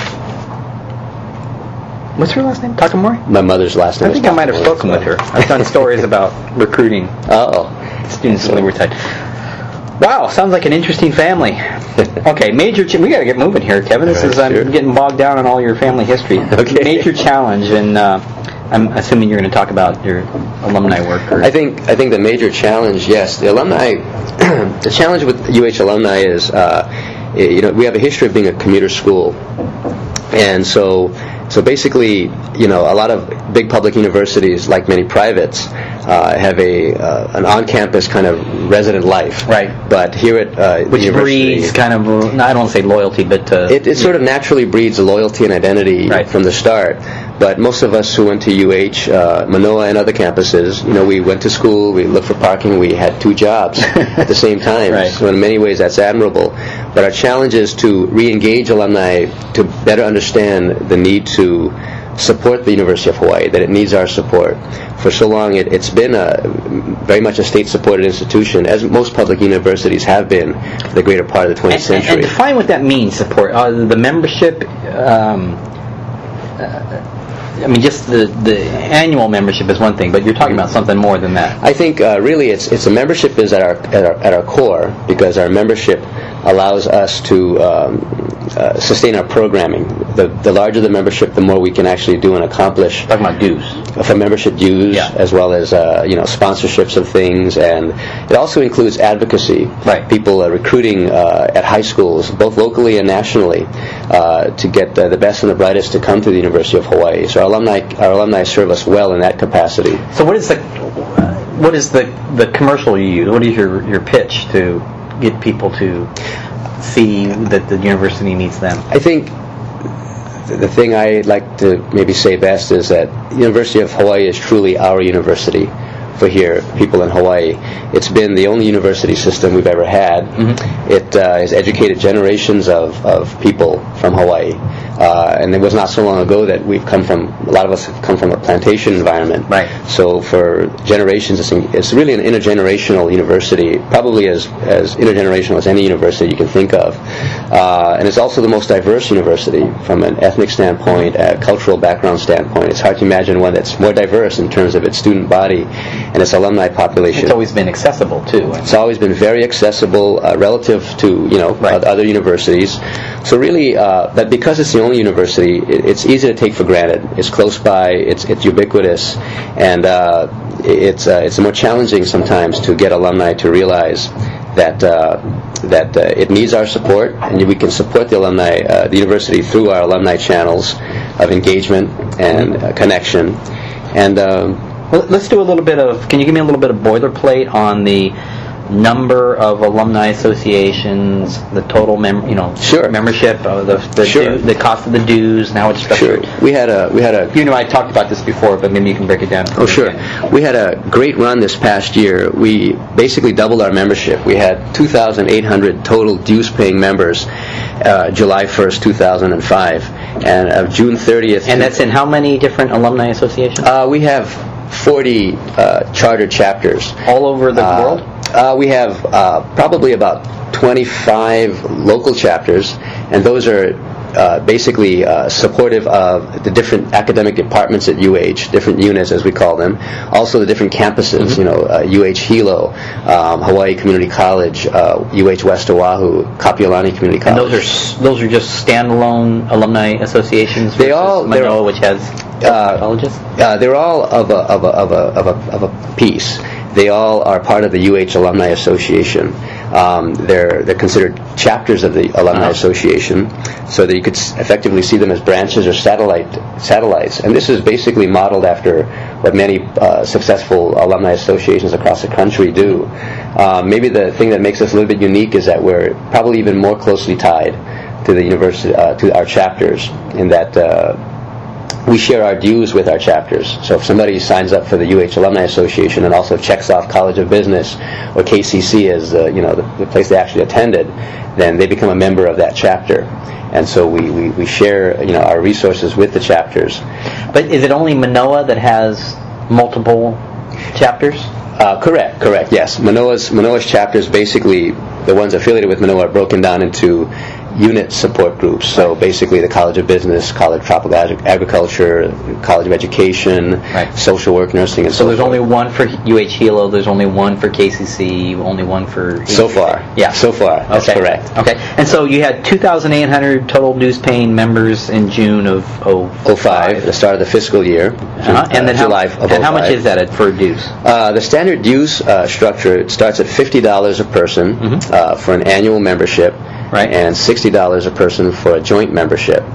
What's her last name? Takamori? My mother's last name. I is think I might have Takamori, spoken so- with her. I've done stories about recruiting Oh, students in Leeward Side. Wow, sounds like an interesting family. Okay, major. Ch- we got to get moving here, Kevin. This All right, is I'm sure. getting bogged down in all your family history. Okay. Major challenge, and uh, I'm assuming you're going to talk about your alumni work. Or... I think I think the major challenge, yes, the alumni, the challenge with U H alumni is, uh, you know, we have a history of being a commuter school, and so so basically, you know, a lot of big public universities, like many privates, uh, have a uh, an on-campus kind of resident life. Right. But here at uh, which the university, breeds kind of, I don't want to say loyalty, but uh, it, it sort of naturally breeds loyalty and identity right. from the start. But most of us who went to U H, uh, Manoa, and other campuses, you know, we went to school, we looked for parking, we had two jobs at the same time. Right. So in many ways, that's admirable. But our challenge is to re-engage alumni to better understand the need to support the University of Hawaii, that it needs our support. For so long, it, it's been a very much a state-supported institution, as most public universities have been for the greater part of the twentieth and, century. And define what that means, support. Uh, the membership, um, uh, I mean, just the, the annual membership is one thing, but you're talking about something more than that. I think uh, really it's it's a membership is at our, at our at our core, because our membership allows us to um, uh, sustain our programming. The the larger the membership, the more we can actually do and accomplish. Talking about dues. For membership dues, yeah. as well as uh, you know sponsorships of things, and it also includes advocacy. Right. People uh, recruiting uh, at high schools, both locally and nationally, uh, to get uh, the best and the brightest to come to the University of Hawaii. So our alumni, our alumni serve us well in that capacity. So what is the what is the the commercial you use? What is your your pitch to get people to see that the university needs them? I think the thing I like to maybe say best is that the University of Hawaii is truly our university for here, people in Hawaii. It's been the only university system we've ever had. Mm-hmm. It uh, has educated generations of, of people from Hawaii. Uh, and it was not so long ago that we've come from, a lot of us have come from a plantation environment. Right. So for generations, it's, it's really an intergenerational university, probably as, as intergenerational as any university you can think of. Uh, and it's also the most diverse university from an ethnic standpoint, a cultural background standpoint. It's hard to imagine one that's more diverse in terms of its student body and its alumni population. It's always been accessible, too. It's always been very accessible uh, relative to, you know, right. other universities. So really, uh, that because it's the only university, it, it's easy to take for granted. It's close by, it's it's ubiquitous, and uh, it's uh, it's more challenging sometimes to get alumni to realize that uh, that uh, it needs our support, and we can support the alumni, uh, the university, through our alumni channels of engagement and uh, connection. And um, well, let's do a little bit of. Can you give me a little bit of boilerplate on the number of alumni associations, the total mem- you know, sure. membership, uh, the the, sure. due, the cost of the dues, and how it's structured? Sure. We had a we had a. You know, I talked about this before, but maybe you can break it down. Oh, sure. We had a great run this past year. We basically doubled our membership. We had two thousand eight hundred total dues-paying members, uh, July first, two thousand five, and of June thirtieth. And that's in how many different alumni associations? Uh, we have forty uh, chartered chapters all over the uh, world. Uh, we have uh, probably about twenty-five local chapters, and those are uh, basically uh, supportive of the different academic departments at U H, different units as we call them, also the different campuses, mm-hmm. you know, uh, U H Hilo, um, Hawaii Community College, uh, U H West Oahu, Kapiolani Community College. And those are those are just standalone alumni associations. They all Manoa, which has uh, colleges. Uh, they're all of a of a of a of a of a piece. They all are part of the U H Alumni Association. Um, they're they're considered chapters of the Alumni uh-huh. Association, so that you could s- effectively see them as branches or satellite satellites. And this is basically modeled after what many uh, successful alumni associations across the country do. Um, maybe the thing that makes us a little bit unique is that we're probably even more closely tied to the university, uh, to our chapters, in that. Uh, We share our dues with our chapters. So if somebody signs up for the U H Alumni Association and also checks off College of Business or K C C as uh, you know the, the place they actually attended, then they become a member of that chapter. And so we, we, we share you know our resources with the chapters. But is it only Manoa that has multiple chapters? Uh, correct, correct. Yes, Manoa's Manoa's chapters, basically the ones affiliated with Manoa, are broken down into unit support groups. So basically the College of Business, College of Tropical Ag- Agriculture, College of Education, Right. social work, nursing, and so, So there's forth. only one for U H Hilo, there's only one for K C C, only one for... So far. Yeah. So far. That's Okay. correct. Okay. And so you had two thousand eight hundred total dues-paying members in June of oh oh five, the start of the fiscal year. Uh-huh. And then uh, how, July of and how much oh five. is that at- for dues? Uh, the standard dues uh, structure it starts at fifty dollars a person Mhm. uh, for an annual membership, Right. and sixty dollars a person for a joint membership.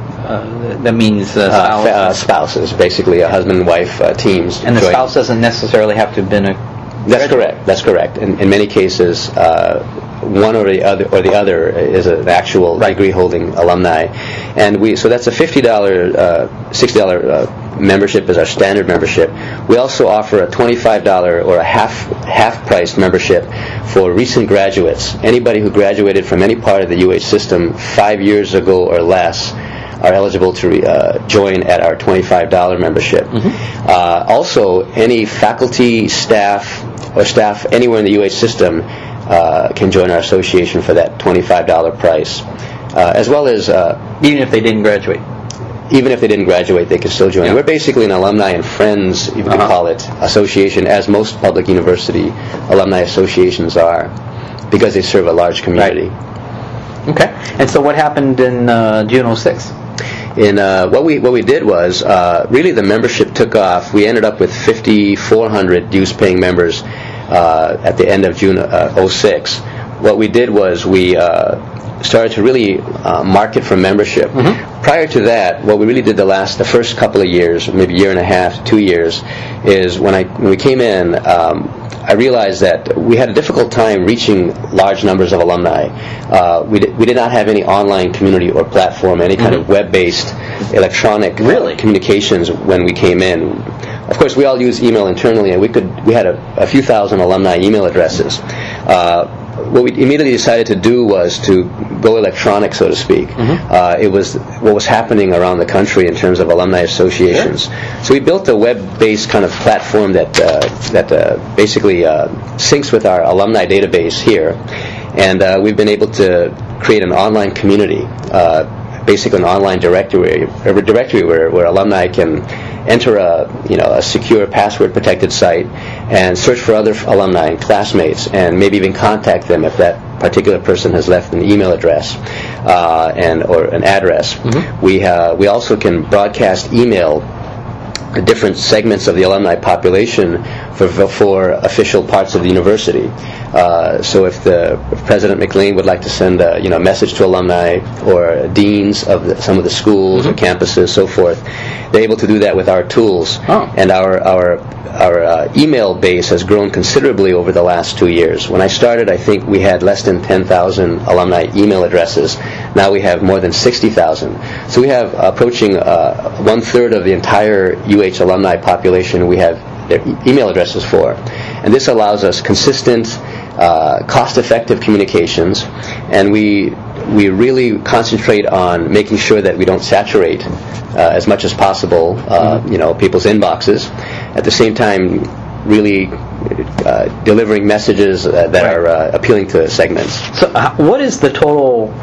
Uh, that means uh, Uh, spouse. fa- uh, spouses, basically a husband and wife uh, teams. and the joint- spouse doesn't necessarily have to have been a... That's correct. That's correct. In, in many cases, uh, one or the other or the other is an actual degree-holding alumni, and we so that's a fifty dollars, uh, sixty dollars uh, membership is our standard membership. We also offer a twenty-five dollars or a half half price membership for recent graduates. Anybody who graduated from any part of the U H system five years ago or less are eligible to re, uh, join at our twenty-five dollars membership. Mm-hmm. Uh, also, any faculty, staff, or staff anywhere in the U H system uh, can join our association for that twenty-five dollars price, uh, as well as uh, Even if they didn't graduate. even if they didn't graduate, they can still join. Yeah. We're basically an alumni and friends, you could Uh-huh. call it, association, as most public university alumni associations are, because they serve a large community. Okay. And so what happened in uh, June oh six? In uh, what we what we did was uh, really the membership took off. We ended up with fifty-four hundred dues-paying members uh, at the end of June uh, oh six. What we did was we uh, started to really uh, market for membership. Mm-hmm. Prior to that, what we really did the last the first couple of years, maybe a year and a half, two years, is when I when we came in. Um, I realized that we had a difficult time reaching large numbers of alumni. Uh, we, did, we did not have any online community or platform, any kind Mm-hmm. of web-based electronic uh, Really? communications when we came in. Of course, we all use email internally, and we could we had a, a few thousand alumni email addresses. Uh, what we immediately decided to do was to go electronic, so to speak. Mm-hmm. Uh, it was what was happening around the country in terms of alumni associations. So we built a web-based kind of platform that uh, that uh, basically uh, syncs with our alumni database here, and uh, we've been able to create an online community, uh, basically an online directory, a directory where, where alumni can enter a you know a secure password-protected site and search for other alumni and classmates, and maybe even contact them if that particular person has left an email address uh, and or an address. Mm-hmm. We uh, we also can broadcast email different segments of the alumni population for for official parts of the university. Uh, so if the if President McLean would like to send a you know message to alumni or deans of the, some of the schools Mm-hmm. or campuses, so forth, they're able to do that with our tools. Oh. And our our our uh, email base has grown considerably over the last two years. When I started, I think we had less than ten thousand alumni email addresses. Now we have more than sixty thousand. So we have approaching uh, one third of the entire U H alumni population we have their e- email addresses for. And this allows us consistent, uh, cost-effective communications, and we we really concentrate on making sure that we don't saturate uh, as much as possible, uh, Mm-hmm. you know, people's inboxes. At the same time, really uh, delivering messages uh, that Right. are uh, appealing to segments. So uh, what is the total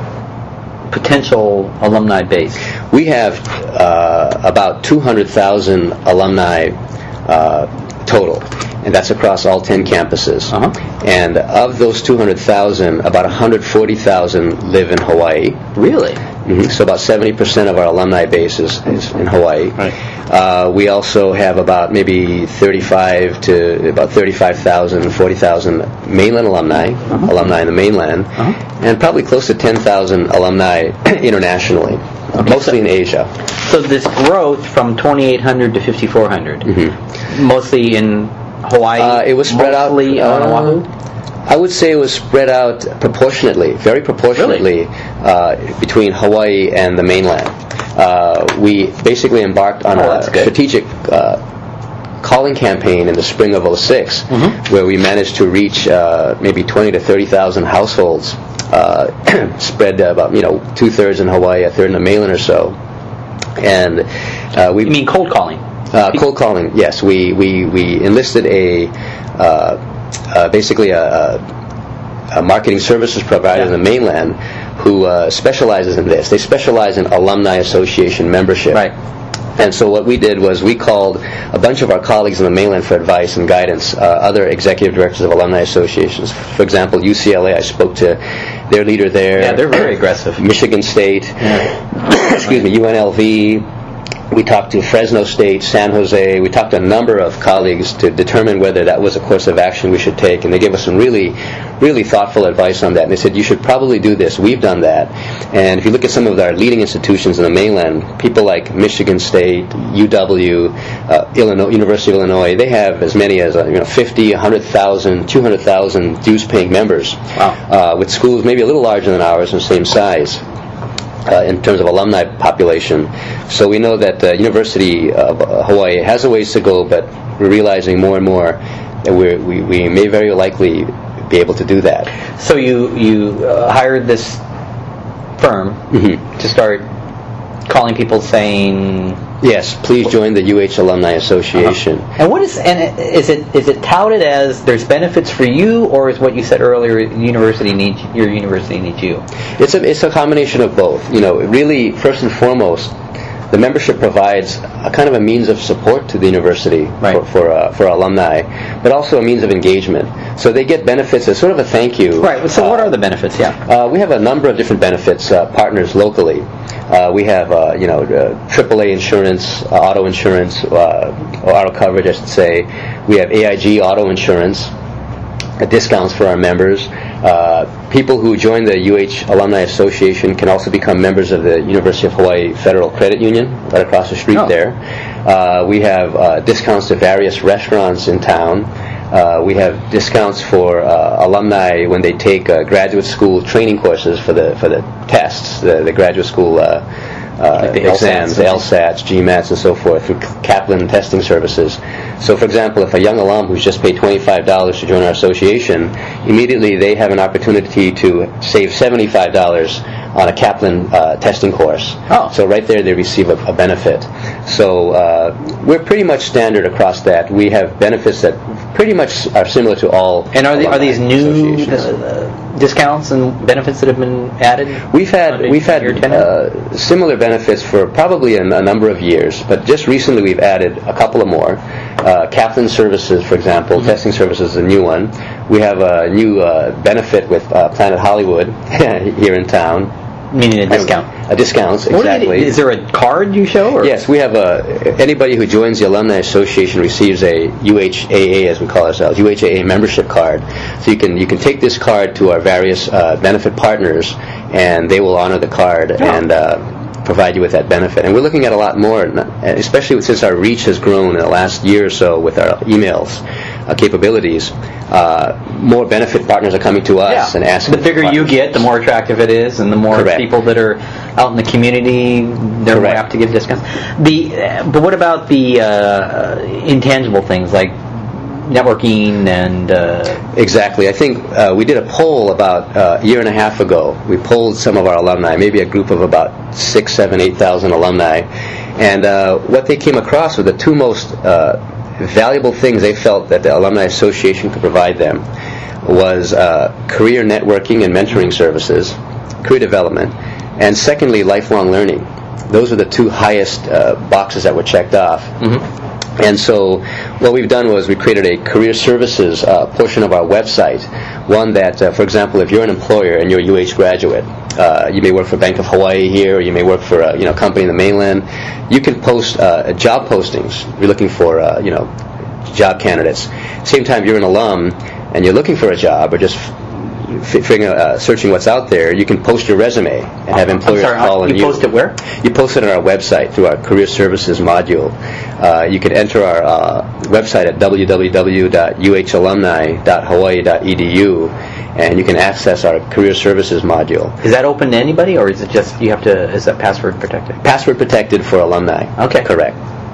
potential alumni base? We have uh, about two hundred thousand alumni uh, total, and that's across all ten campuses. Uh-huh. And of those two hundred thousand, about one hundred forty thousand live in Hawaii. Really? Mhm. So about seventy percent of our alumni base is, is in Hawaii. Right. Uh, we also have about maybe thirty-five to about thirty-five thousand, forty thousand mainland alumni, Uh-huh. alumni in the mainland, Uh-huh. and probably close to ten thousand alumni internationally, mostly in Asia. So this growth from twenty-eight hundred to fifty-four hundred, mostly in Hawaii, Uh, it was spread out. mostly on uh, Oahu? I would say it was spread out proportionately, very proportionately, uh, between Hawaii and the mainland. Uh, we basically embarked on Oh, a that's good. strategic uh, calling campaign in the spring of oh six, Mhm. where we managed to reach uh, maybe twenty to thirty thousand households, uh, spread about you know two thirds in Hawaii, a third in the mainland or so, and uh, we You mean cold calling? uh, cold calling, yes. We we, we enlisted a uh, uh, basically a, a, a marketing services provider Yeah. in the mainland who uh, specializes in this. They specialize in alumni association membership. Right. And so what we did was we called a bunch of our colleagues on the mainland for advice and guidance, uh, other executive directors of alumni associations. For example, U C L A, I spoke to their leader there. Yeah, they're very aggressive. Michigan State, Yeah. excuse me, U N L V. We talked to Fresno State, San Jose. We talked to a number of colleagues to determine whether that was a course of action we should take, and they gave us some really, really thoughtful advice on that. And they said, you should probably do this. We've done that. And if you look at some of our leading institutions in the mainland, people like Michigan State, U W, uh, Illinois, University of Illinois, they have as many as uh, you know, fifty, one hundred thousand, two hundred thousand dues-paying members. Wow. Uh, with schools maybe a little larger than ours and the same size. Uh, in terms of alumni population. So we know that the uh, University of uh, Hawaii has a ways to go, but we're realizing more and more that we're, we we may very likely be able to do that. So you you uh, hired this firm Mm-hmm. to start calling people saying, Yes, please join the U H Alumni Association. Uh-huh. And what is and is it is it touted as there's benefits for you, or is what you said earlier, university needs your university needs you? It's a it's a combination of both. You know, really, first and foremost, the membership provides a kind of a means of support to the university Right. for for, uh, for alumni, but also a means of engagement. So they get benefits as sort of a thank you. Right. So uh, what are the benefits? Yeah. Uh, we have a number of different benefits, uh, partners locally. Uh, we have, uh, you know, uh, triple A insurance, uh, auto insurance, uh, or auto coverage, I should say. We have A I G auto insurance, uh, discounts for our members. Uh, people who join the U H Alumni Association can also become members of the University of Hawaii Federal Credit Union, right across the street Oh. there. Uh, we have uh, discounts to various restaurants in town. Uh, we have discounts for uh, alumni when they take uh, graduate school training courses for the for the tests, the, the graduate school uh, uh, Like the exams, LSATs. LSATs, GMATs, and so forth through Kaplan Testing Services. So, for example, if a young alum who's just paid twenty-five dollars to join our association, immediately they have an opportunity to save seventy-five dollars on a Kaplan uh, testing course. Oh. So right there they receive a, a benefit. So uh, we're pretty much standard across that. We have benefits that pretty much are similar to all. And are the, are alumni these new associations. uh, discounts and benefits that have been added? We've had under we've had your tenure? uh, similar benefits for probably a, a number of years, but just recently we've added a couple of more. Uh, Kaplan Services, for example, Mm-hmm. testing services is a new one. We have a new uh, benefit with uh, Planet Hollywood here in town. Meaning a discount. A discounts, What do you- exactly. is there a card you show? Or? Yes, we have a. Anybody who joins the Alumni Association receives a U H A A, as we call ourselves, U H A A membership card. So you can you can take this card to our various uh, benefit partners, and they will honor the card and uh, provide you with that benefit. And we're looking at a lot more, especially since our reach has grown in the last year or so with our emails uh, capabilities. Uh, more benefit partners are coming to us and asking. The bigger for you partners. get, the more attractive it is, and the more Correct. people that are out in the community, they're more Correct. apt to give discounts. The uh, but what about the uh, intangible things like networking and uh, Exactly. I think uh, we did a poll about uh, a year and a half ago. We polled some of our alumni, maybe a group of about six, seven, eight thousand alumni, and uh, what they came across were the two most uh, valuable things they felt that the Alumni Association could provide them was uh, career networking and mentoring services, career development, and secondly, lifelong learning. Those are the two highest uh, boxes that were checked off. And so what we've done was we created a career services uh, portion of our website, one that, uh, for example, if you're an employer and you're a U H graduate, uh, you may work for Bank of Hawaii here, or you may work for a you know, company in the mainland, you can post uh, job postings. You're looking for uh, you know job candidates. Same time, you're an alum and you're looking for a job or just f- figuring, uh, searching what's out there, you can post your resume and have employers I'm sorry, call on you you. post it where? You post it on our website through our career services module. Uh, you can enter our uh, website at w w w dot u h alumni dot hawaii dot e d u, and you can access our career services module. Is that open to anybody, or is it just you have to? Is that password protected? Password protected for alumni. Okay. Correct.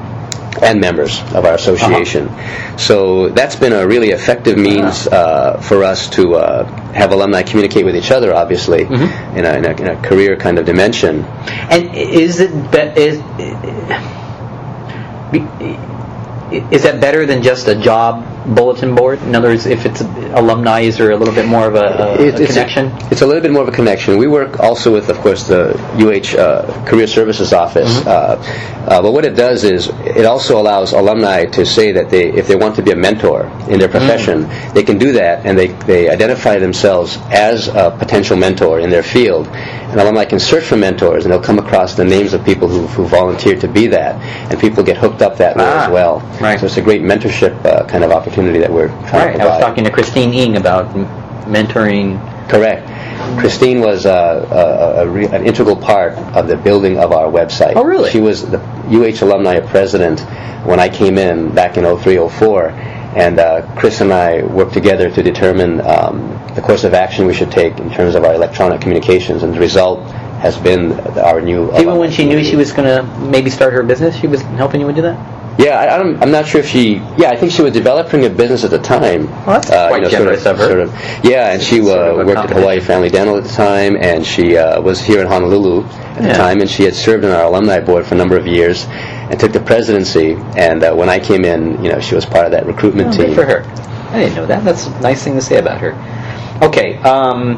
And members of our association. Uh-huh. So that's been a really effective means uh, for us to uh, have alumni communicate with each other, obviously, Mm-hmm. in, a, in, a, in a career kind of dimension. And is it be- is is that better than just a job bulletin board? In other words, if it's alumni, is there a little bit more of a, a, It- a it's connection? A, it's a little bit more of a connection. We work also with, of course, the U H uh, Career Services Office. Mm-hmm. Uh, uh, but what it does is it also allows alumni to say that they, if they want to be a mentor in their profession, Mm. they can do that, and they, they identify themselves as a potential mentor in their field. And alumni can search for mentors, and they'll come across the names of people who who volunteered to be that, and people get hooked up that way Ah, as well. right. So it's a great mentorship uh, kind of opportunity that we're trying Right. to I was provide. talking to Christine Ng about m- mentoring. Correct. Christine was uh, a, a, re- an integral part of the building of our website. Oh, really? She was the U H Alumni President when I came in back in oh three oh four, and uh, Chris and I worked together to determine um, the course of action we should take in terms of our electronic communications, and the result has been our new... Even when she knew she was going to maybe start her business, she was helping you to do that? Yeah, I, I don't, I'm not sure if she... Yeah, I think she was developing a business at the time. Well, that's quite generous sort of her. Sort of, yeah, and she Sort uh, of a worked at Hawaii Family Dental at the time, and she uh, was here in Honolulu at Yeah. the time, and she had served on our alumni board for a number of years and took the presidency. And uh, when I came in, you know, she was part of that recruitment Oh, team. good for her. I didn't know that. That's a nice thing to say about her. Okay. Um,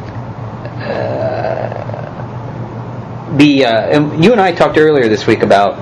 uh, the uh, and you and I talked earlier this week about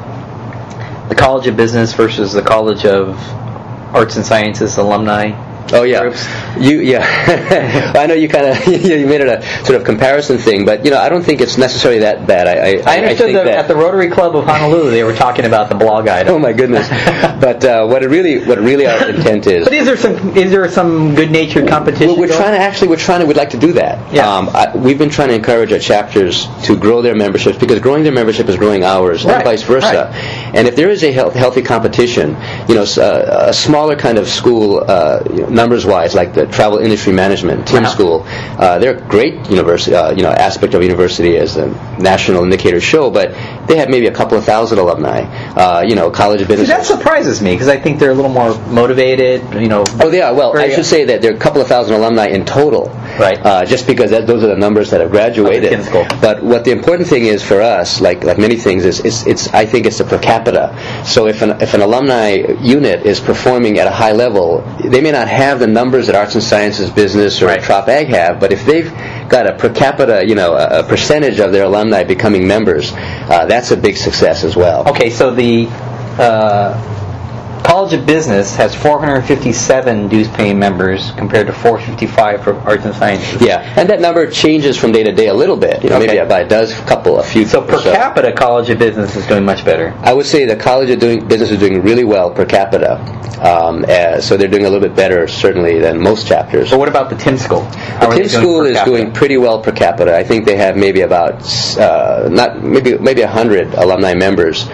the College of Business versus the College of Arts and Sciences alumni. Oh yeah, groups. you yeah. I know you kind of you made it a sort of comparison thing, but you know I don't think it's necessarily that bad. I I, I understood think that, that at the Rotary Club of Honolulu they were talking about the blog item. Oh my goodness! But uh, what it really what really our intent is. But is there some is there some good-natured competition? Well, we're going? trying to actually we're trying to we'd like to do that. Yeah. Um, I, we've been trying to encourage our chapters to grow their memberships, because growing their membership is growing ours, Right. and vice versa. Right. And if there is a health, healthy competition, you know, s- uh, a smaller kind of school, uh, you know, numbers-wise, like the Travel Industry Management, Tim Wow. School, uh, they're a great university, uh, you know, aspect of a university as a national indicator show, but they have maybe a couple of thousand alumni. Uh, you know, College of See, Business. that surprises me because I think they're a little more motivated. You know. Oh, they are. Well, I Very- should say that there are a couple of thousand alumni in total. Right. Uh, just because that, those are the numbers that have graduated. Of the Tim School. But what the important thing is for us, like like many things, is it's, it's I think it's the per capita. So if an if an alumni unit is performing at a high level, they may not have the numbers that Arts and Sciences, Business, or Right. Trop Ag have, but if they've got a per capita, you know, a, a percentage of their alumni becoming members, uh, that's a big success as well. Okay, so the uh, College of Business has four hundred fifty-seven dues-paying members compared to four hundred fifty-five for Arts and Sciences. Yeah, and that number changes from day to day a little bit. You know, Okay. maybe by a dozen, couple, a few. So per or capita, College of Business is doing much better. I would say the College of doing, Business is doing really well per capita. Um, uh, so they're doing a little bit better, certainly, than most chapters. So what about the Tim School? How The are they Tim doing School per is capita? doing pretty well per capita. I think they have maybe about uh, not maybe maybe a hundred alumni members.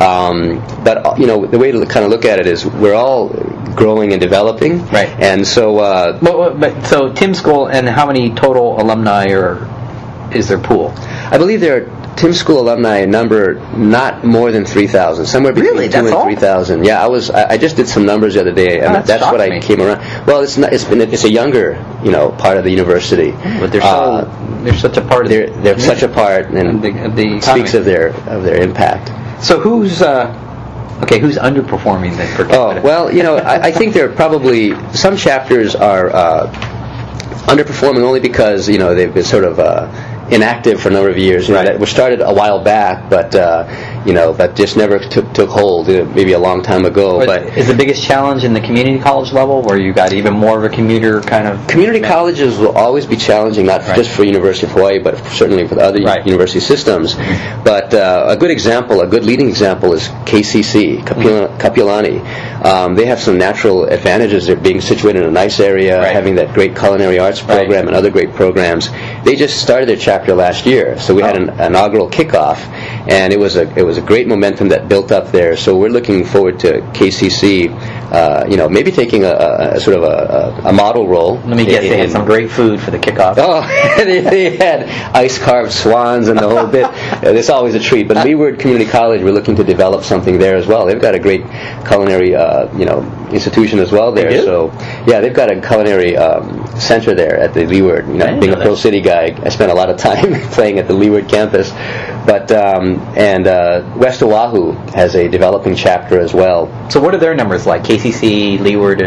Um, but uh, you know, the way to kind of look at it is we're all growing and developing, Right. And so uh, But, but so Tim School, and how many total alumni are is their pool? I believe there are Tim School alumni number not more than three thousand, somewhere between Really? two That's and all? three thousand. Yeah, I was. I, I just did some numbers the other day, and Oh, that that's what shocked I me. came around. Well, it's not. It's been. It's a younger, you know, part of the university. But they're so Uh, they're such a part of they're the they're such a part, and of the, of the it speaks economy. of their of their impact. So who's uh, okay? Who's underperforming then per capita? Oh well, you know, I, I think there are probably some chapters are uh, underperforming only because you know they've been sort of uh, inactive for a number of years. You know, Right. that were started a while back, but uh, you know, but just never took took hold. uh, Maybe a long time ago, But but. is the biggest challenge in the community college level, where you got even more of a commuter kind of Community colleges will always be challenging, not Right. just for University of Hawaii, but certainly for other Right. university systems. But uh, a good example, a good leading example, is K C C, Kapila- Kapilani. Um, they have some natural advantages. They're being situated in a nice area, Right. having that great culinary arts Right. program and other great programs. They just started their chapter last year, so we had Oh. an inaugural kickoff, and it was a it was a great momentum that built up there. So we're looking forward to K C C, uh, you know, maybe taking a, a, a sort of a, a, a model role. Let me guess, in- they had in- some great food for the kickoff. Oh, they, they had ice carved swans and the whole bit. Uh, It's always a treat. But Leeward Community College, we're looking to develop something there as well. They've got a great culinary, uh, you know, institution as well there. They do? So, yeah, they've got a culinary um, center there at the Leeward. You know, I didn't being know a Pro that. City guy, I spent a lot of time playing at the Leeward campus. But um, and uh, West Oahu has a developing chapter as well. So what are their numbers like? K C C, Leeward, and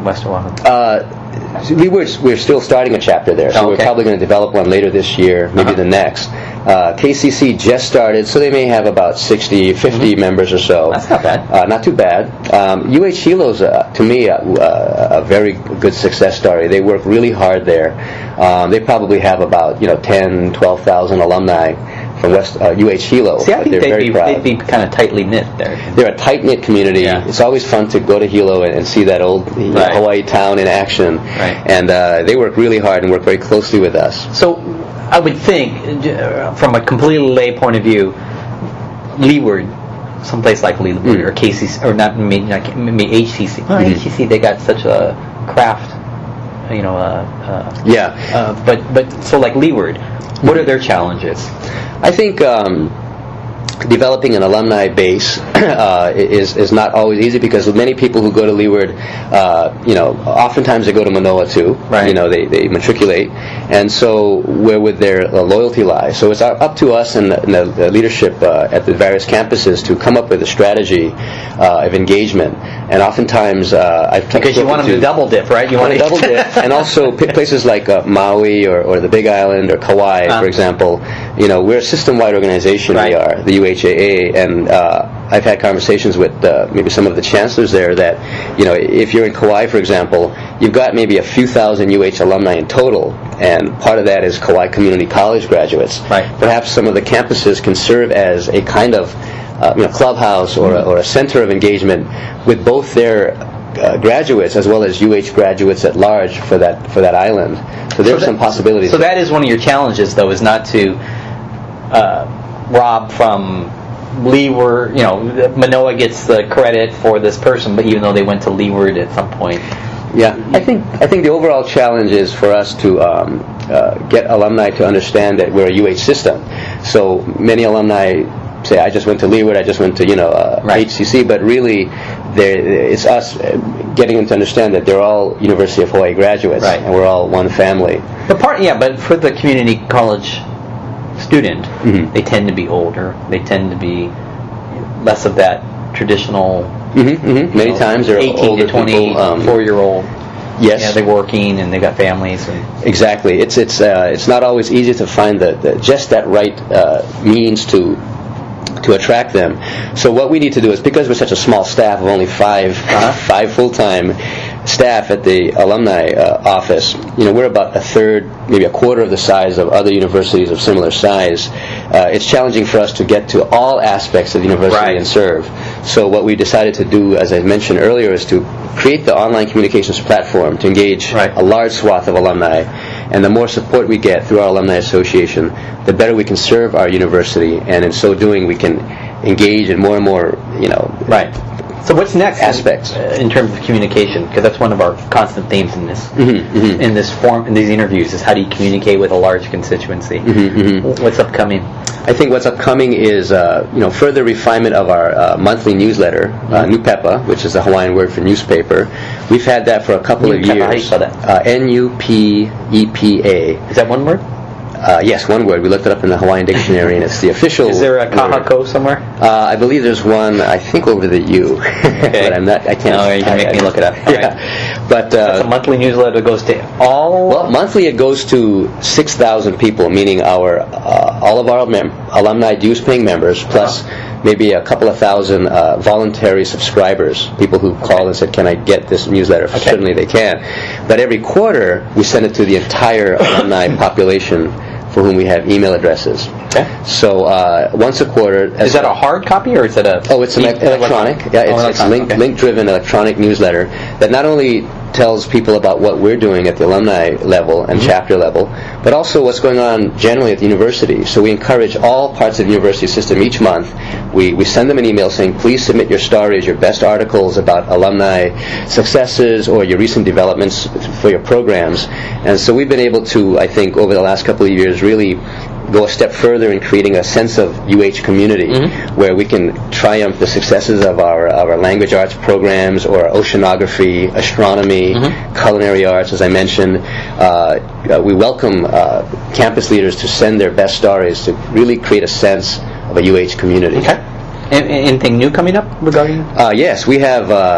West Oahu? Uh, we were we're still starting a chapter there, so Oh, okay. we're probably going to develop one later this year, maybe Uh-huh. the next. Uh, K C C just started, so they may have about sixty, fifty Mm-hmm. members or so. That's not bad. Uh, not too bad. Um, U H Hilo's, uh, to me, uh, uh, a very good success story. They work really hard there. Um, they probably have about, you know, ten, twelve thousand alumni from West uh, U H Hilo. See, I but think they're they'd very be, proud. they'd be kind of tightly knit there. They're a tight-knit community. Yeah. It's always fun to go to Hilo and, and see that old you know, Right. Hawaii town in action. Right. And uh, they work really hard and work very closely with us. So, I would think, uh, from a completely lay point of view, Leeward, someplace like Leeward Mm. or K C C, or not maybe, not, maybe H C C. Well, Mhm. H C C, they got such a craft, you know. Uh, uh, Yeah. uh, but but so like Leeward, what are their challenges? I think um, developing an alumni base uh, is is not always easy because many people who go to Leeward, uh, you know, oftentimes they go to Manoa too. Right. You know, they, they matriculate, and so where would their uh, loyalty lie? So it's up to us and the, and the leadership uh, at the various campuses to come up with a strategy uh, of engagement. And oftentimes, uh, I've Because you want them to double dip, right? You want to double dip, and also p- places like uh, Maui or, or the Big Island or Kauai, Uh. for example. You know, we're a system-wide organization. Right. We are the U H A A, and uh, I've had conversations with uh, maybe some of the chancellors there that, you know, if you're in Kauai, for example, you've got maybe a few thousand U H alumni in total, and part of that is Kauai Community College graduates. Right. Perhaps some of the campuses can serve as a kind of uh, you know, clubhouse or a, or a center of engagement with both their uh, graduates as well as U H graduates at large for that for that island. So there's So some that- possibilities. So that is one of your challenges, though, is not to uh, rob from Leeward. You know, Manoa gets the credit for this person, but even though they went to Leeward at some point. Yeah, I think I think the overall challenge is for us to um, uh, get alumni to understand that we're a U H system. So many alumni say, "I just went to Leeward, I just went to you know uh, Right. H C C," but really, they're- it's us uh, getting them to understand that they're all University of Hawaii graduates, Right. and we're all one family. But part, yeah, but for the community college student, Mhm. they tend to be older. They tend to be less of that traditional. hmm hmm Many times they're eighteen older to twenty, people. um, four year old. yes, Yeah, they're working and they got families. And, Exactly. It's it's uh, it's not always easy to find the, the just that right uh, means to to attract them. So what we need to do is, because we're such a small staff of only five Uh-huh. five full time staff at the alumni uh, office, you know, we're about a third, maybe a quarter of the size of other universities of similar size. Uh, it's challenging for us to get to all aspects of the university Right. and serve. So what we decided to do, as I mentioned earlier, is to create the online communications platform to engage Right. a large swath of alumni. And the more support we get through our alumni association, the better we can serve our university, and in so doing, we can engage in more and more, you know, right. So what's next Aspects. in, uh, in terms of communication? Because that's one of our constant themes in this Mhm, mhm. in this form in these interviews is how do you communicate with a large constituency? Mhm, mhm. What's upcoming? I think what's upcoming is, uh, you know, further refinement of our uh, monthly newsletter, uh, Nupepa, which is the Hawaiian word for newspaper. We've had that for a couple of Nupepa, years. how do you spell that? Uh, N U P E P A. Is that one word? Uh, yes, one word. We looked it up in the Hawaiian dictionary, and it's the official. Is there a word. kahako somewhere? Uh, I believe there's one. I think over the U, but I'm not. I can't. No, you can I- make I- me look it up. All Yeah, but It's a uh, monthly newsletter that goes to all. well, monthly it goes to six thousand people, meaning our uh, all of our mem- alumni dues-paying members, plus maybe a couple of thousand uh, voluntary subscribers, people who called and said, "Can I get this newsletter?" Okay. Certainly they can. But every quarter we send it to the entire alumni population for whom we have email addresses. Okay. So uh, once a quarter. Is that a hard copy or is it a? Oh, it's an e- electronic. Yeah, it's, Oh, it's electronic, link, okay. link-driven electronic newsletter that not only tells people about what we're doing at the alumni level and Mm-hmm. chapter level, but also what's going on generally at the university. So we encourage all parts of the university system each month. We, we send them an email saying, please submit your stories, your best articles about alumni successes or your recent developments for your programs. And so we've been able to, I think, over the last couple of years, really go a step further in creating a sense of U H community Mm-hmm. where we can triumph the successes of our, of our language arts programs or oceanography, astronomy, Mm-hmm. culinary arts, as I mentioned. Uh, uh, we welcome uh, campus leaders to send their best stories to really create a sense of a U H community. Okay. And, and anything new coming up regarding? Uh, yes, we have uh,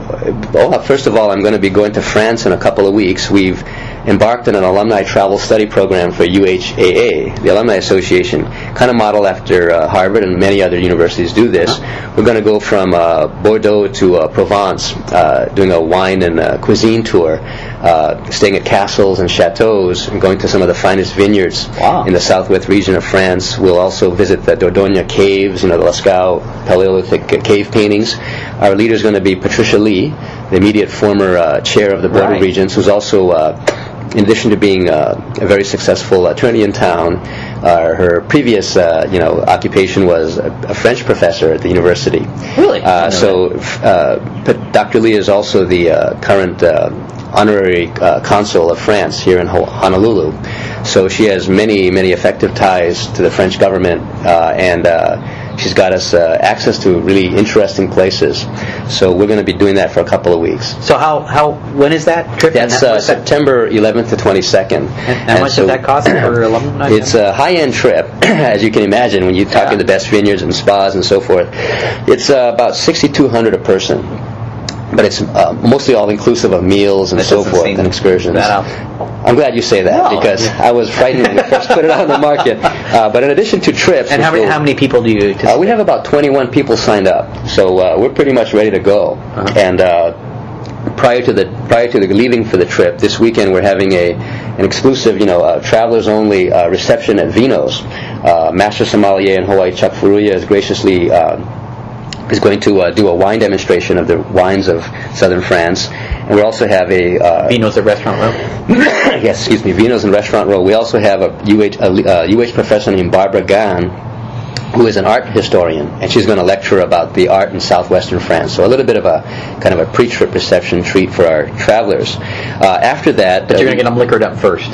oh, first of all, I'm going to be going to France in a couple of weeks. We've embarked on an alumni travel study program for U H A A, the Alumni Association, kind of model after uh, Harvard and many other universities do this. We're going to go from uh, Bordeaux to uh, Provence, uh, doing a wine and uh, cuisine tour, uh, staying at castles and chateaus, and going to some of the finest vineyards Wow. in the southwest region of France. We'll also visit the Dordogne caves, you know, the Lascaux Paleolithic uh, cave paintings. Our leader is going to be Patricia Lee, the immediate former uh, chair of the Board Right. of Regents, who's also uh, in addition to being uh, a very successful attorney in town, uh, her previous, uh, you know, occupation was a, a French professor at the university. Really? Uh, so, uh, but Doctor Lee is also the uh, current uh, honorary uh, consul of France here in Ho- Honolulu. So she has many, many effective ties to the French government, uh, and uh, she's got us uh, access to really interesting places. So we're going to be doing that for a couple of weeks. So how, how when is that trip? That's And that- uh, what's that- September eleventh to twenty-second. And how much does that cost for alumni? It's a high-end trip, as you can imagine, when you talk Yeah. to the best vineyards and spas and so forth. It's uh, about sixty-two hundred dollars a person, but it's uh, mostly all-inclusive of meals and That so doesn't forth seem and excursions. that out. I'm glad you say that, No. because I was frightened when we first put it out on the market. Uh, but in addition to trips... And how which many, will- how many people do you anticipate? uh, we have about twenty-one people signed up, so uh, we're pretty much ready to go. Uh-huh. And uh, prior to the prior to the leaving for the trip, this weekend we're having a an exclusive, you know, uh, travelers only uh, reception at Vino's. Uh, Master Sommelier in Hawaii, Chuck Furuya, is graciously uh, is going to uh, do a wine demonstration of the wines of southern France, and we also have a uh, Vino's at Restaurant Row? yes, excuse me, Vino's and Restaurant Row. We also have a U H, a, uh, U H professor named Barbara Gann, who is an art historian, and she's going to lecture about the art in southwestern France. So a little bit of a kind of a pre-trip reception treat for our travelers. Uh, after that, But uh, you're going to get them liquored up first.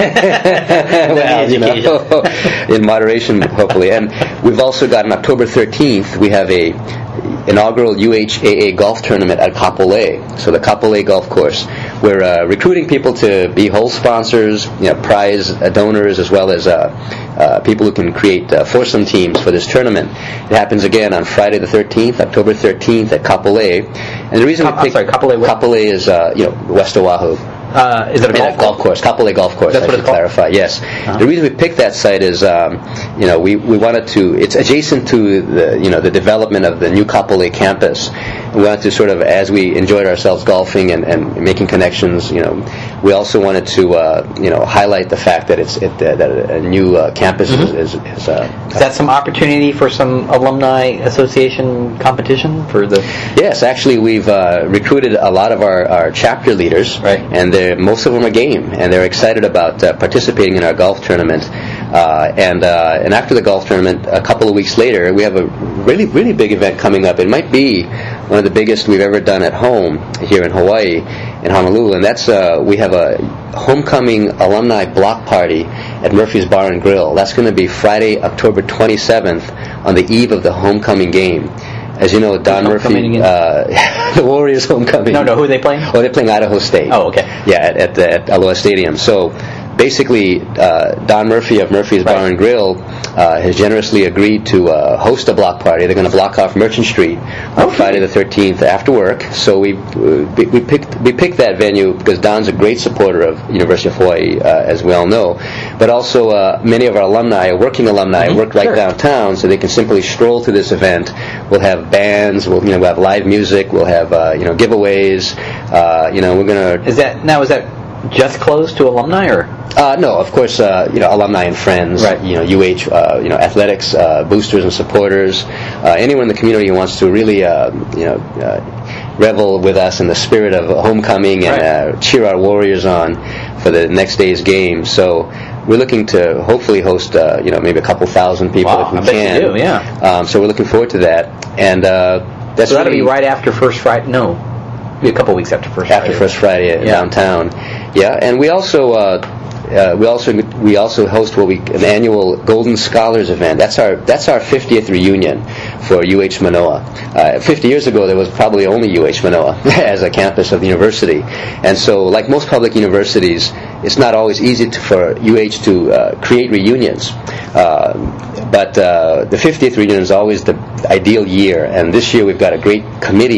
well, you know, in moderation, hopefully. And we've also got on October thirteenth, we have a inaugural U H A A golf tournament at Kapolei. So the Kapolei Golf Course. We're uh, recruiting people to be hole sponsors, you know, prize uh, donors, as well as uh, uh, people who can create uh, foursome teams for this tournament. It happens again on Friday the thirteenth, October thirteenth at Kapolei. And the reason Ka- we I'm picked sorry, Kapolei what? Kapolei is uh, you know, West Oahu. Uh, is it a Yeah, golf, golf course, Kapolei Golf Course. That's I what should it's called? clarify. Yes, Uh-huh. the reason we picked that site is, um, you know, we, we wanted to. It's adjacent to the you know the development of the new Kapolei campus. We wanted to sort of, as we enjoyed ourselves golfing and, and making connections, you know, we also wanted to uh, you know highlight the fact that it's it, uh, that a new uh, campus Mm-hmm. is is, is uh, Is that some opportunity for some alumni association competition for the? Yes, actually, we've uh, recruited a lot of our, our chapter leaders, Right. and they're, most of them are game, and they're excited about uh, participating in our golf tournament. Uh, and uh, and after the golf tournament, a couple of weeks later, we have a really really big event coming up. It might be one of the biggest we've ever done at home here in Hawaii, in Honolulu, and that's uh, we have a homecoming alumni block party at Murphy's Bar and Grill. That's going to be Friday, October twenty-seventh, on the eve of the homecoming game. As you know, Don Who's Murphy, homecoming again? uh, the Warriors homecoming. No, no. Who are they playing? Oh, they're playing Idaho State. Oh, okay. Yeah, at, at, the, at Aloha Stadium. So basically, uh, Don Murphy of Murphy's Bar Right. and Grill uh, has generously agreed to uh, host a block party. They're going to block off Merchant Street on Okay. Friday the thirteenth after work. So we we we picked we picked that venue because Don's a great supporter of University of Hawaii, uh, as we all know. But also, uh, many of our alumni, working alumni, Mhm, work right sure. downtown, so they can simply stroll to this event. We'll have bands. We'll you know we'll have live music. We'll have uh, you know giveaways. Uh, you know we're going to Is that now? Is that just closed to alumni or? Uh, no, of course, uh, you know, alumni and friends, Right. you know, U H, uh, you know, athletics, uh, boosters and supporters, uh, anyone in the community who wants to really, uh, you know, uh, revel with us in the spirit of homecoming and Right. uh, cheer our Warriors on for the next day's game. So we're looking to hopefully host, uh, you know, maybe a couple thousand people Wow, if we I bet can. you do, yeah. Um, so we're looking forward to that, and uh, that's So that'll really be right after First Friday. No, be a couple weeks after First after Friday. First Friday Yeah. downtown. Yeah, and we also uh, uh, we also we also host what we an annual Golden Scholars event. That's our that's our fiftieth reunion for U H Manoa. Uh, Fifty years ago, there was probably only U H Manoa as a campus of the university, and so like most public universities, it's not always easy to, for U H to uh, create reunions. Uh, but uh, the fiftieth reunion is always the ideal year, and this year we've got a great committee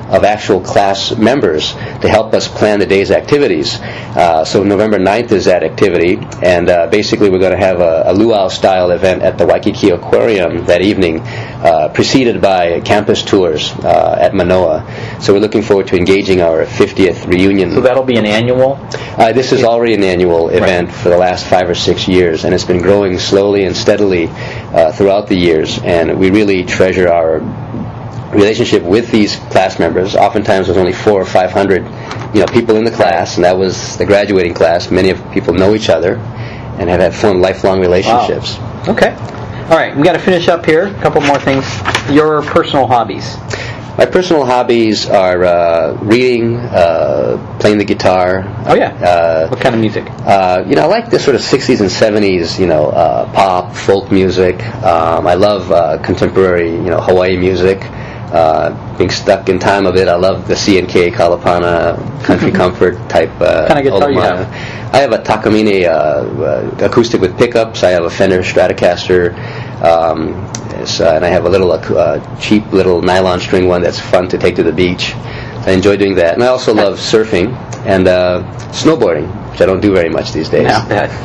of actual class members to help us plan the day's activities. Uh, so November ninth is that activity, and uh, basically we're going to have a, a luau-style event at the Waikiki Aquarium that evening, uh, preceded by campus tours uh, at Manoa. So we're looking forward to engaging our fiftieth reunion. So that'll be an annual? Uh, this is already an annual event right. for the last five or six years, and it's been growing slowly and steadily uh, throughout the years, and we really treasure our relationship with these class members. Oftentimes there's only four or five hundred you know, people in the class, and that was the graduating class. Many of people know each other and have had formed lifelong relationships. Wow. Okay. All right, we got to finish up here. A couple more things. Your personal hobbies. My personal hobbies are uh, reading, uh, playing the guitar. Oh yeah. Uh, what kind of music? Uh, you know, I like the sort of sixties and seventies, you know, uh, pop, folk music. Um, I love uh, contemporary, you know, Hawaii music. Uh, being stuck in time of it, I love the C and K Kalapana country comfort type. Uh, what kind of guitar you have? I have a Takamine uh, uh, acoustic with pickups. I have a Fender Stratocaster. Um, So, and I have a little uh, cheap little nylon string one that's fun to take to the beach. I enjoy doing that. And I also love surfing and uh, snowboarding, which I don't do very much these days. Not bad.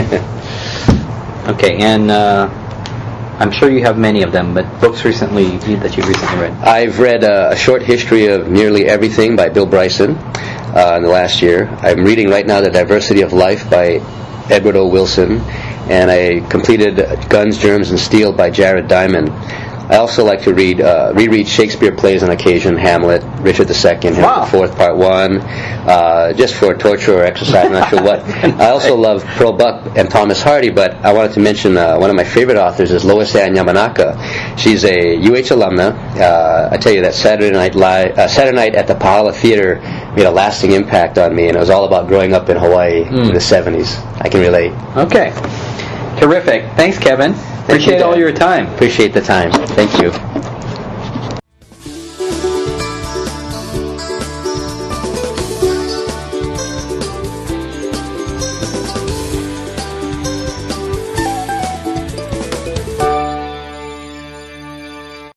Okay, and uh, I'm sure you have many of them, but books recently that you've recently read? I've read uh, A Short History of Nearly Everything by Bill Bryson uh, in the last year. I'm reading right now The Diversity of Life by Edward O. Wilson. And I completed Guns, Germs, and Steel by Jared Diamond. I also like to read, uh, reread Shakespeare plays on occasion, Hamlet, Richard the Second, Henry wow. the Fourth, Part One, uh, just for torture or exercise, I'm not sure what. I also love Pearl Buck and Thomas Hardy, but I wanted to mention uh, one of my favorite authors is Lois Ann Yamanaka. She's a U H alumna. Uh, I tell you, that Saturday night, li- uh, Saturday night at the Pahala Theater made a lasting impact on me, and it was all about growing up in Hawaii mm. in the seventies. I can relate. Okay. Terrific. Thanks, Kevin. Thank Appreciate you, all your time. Appreciate the time. Thank you.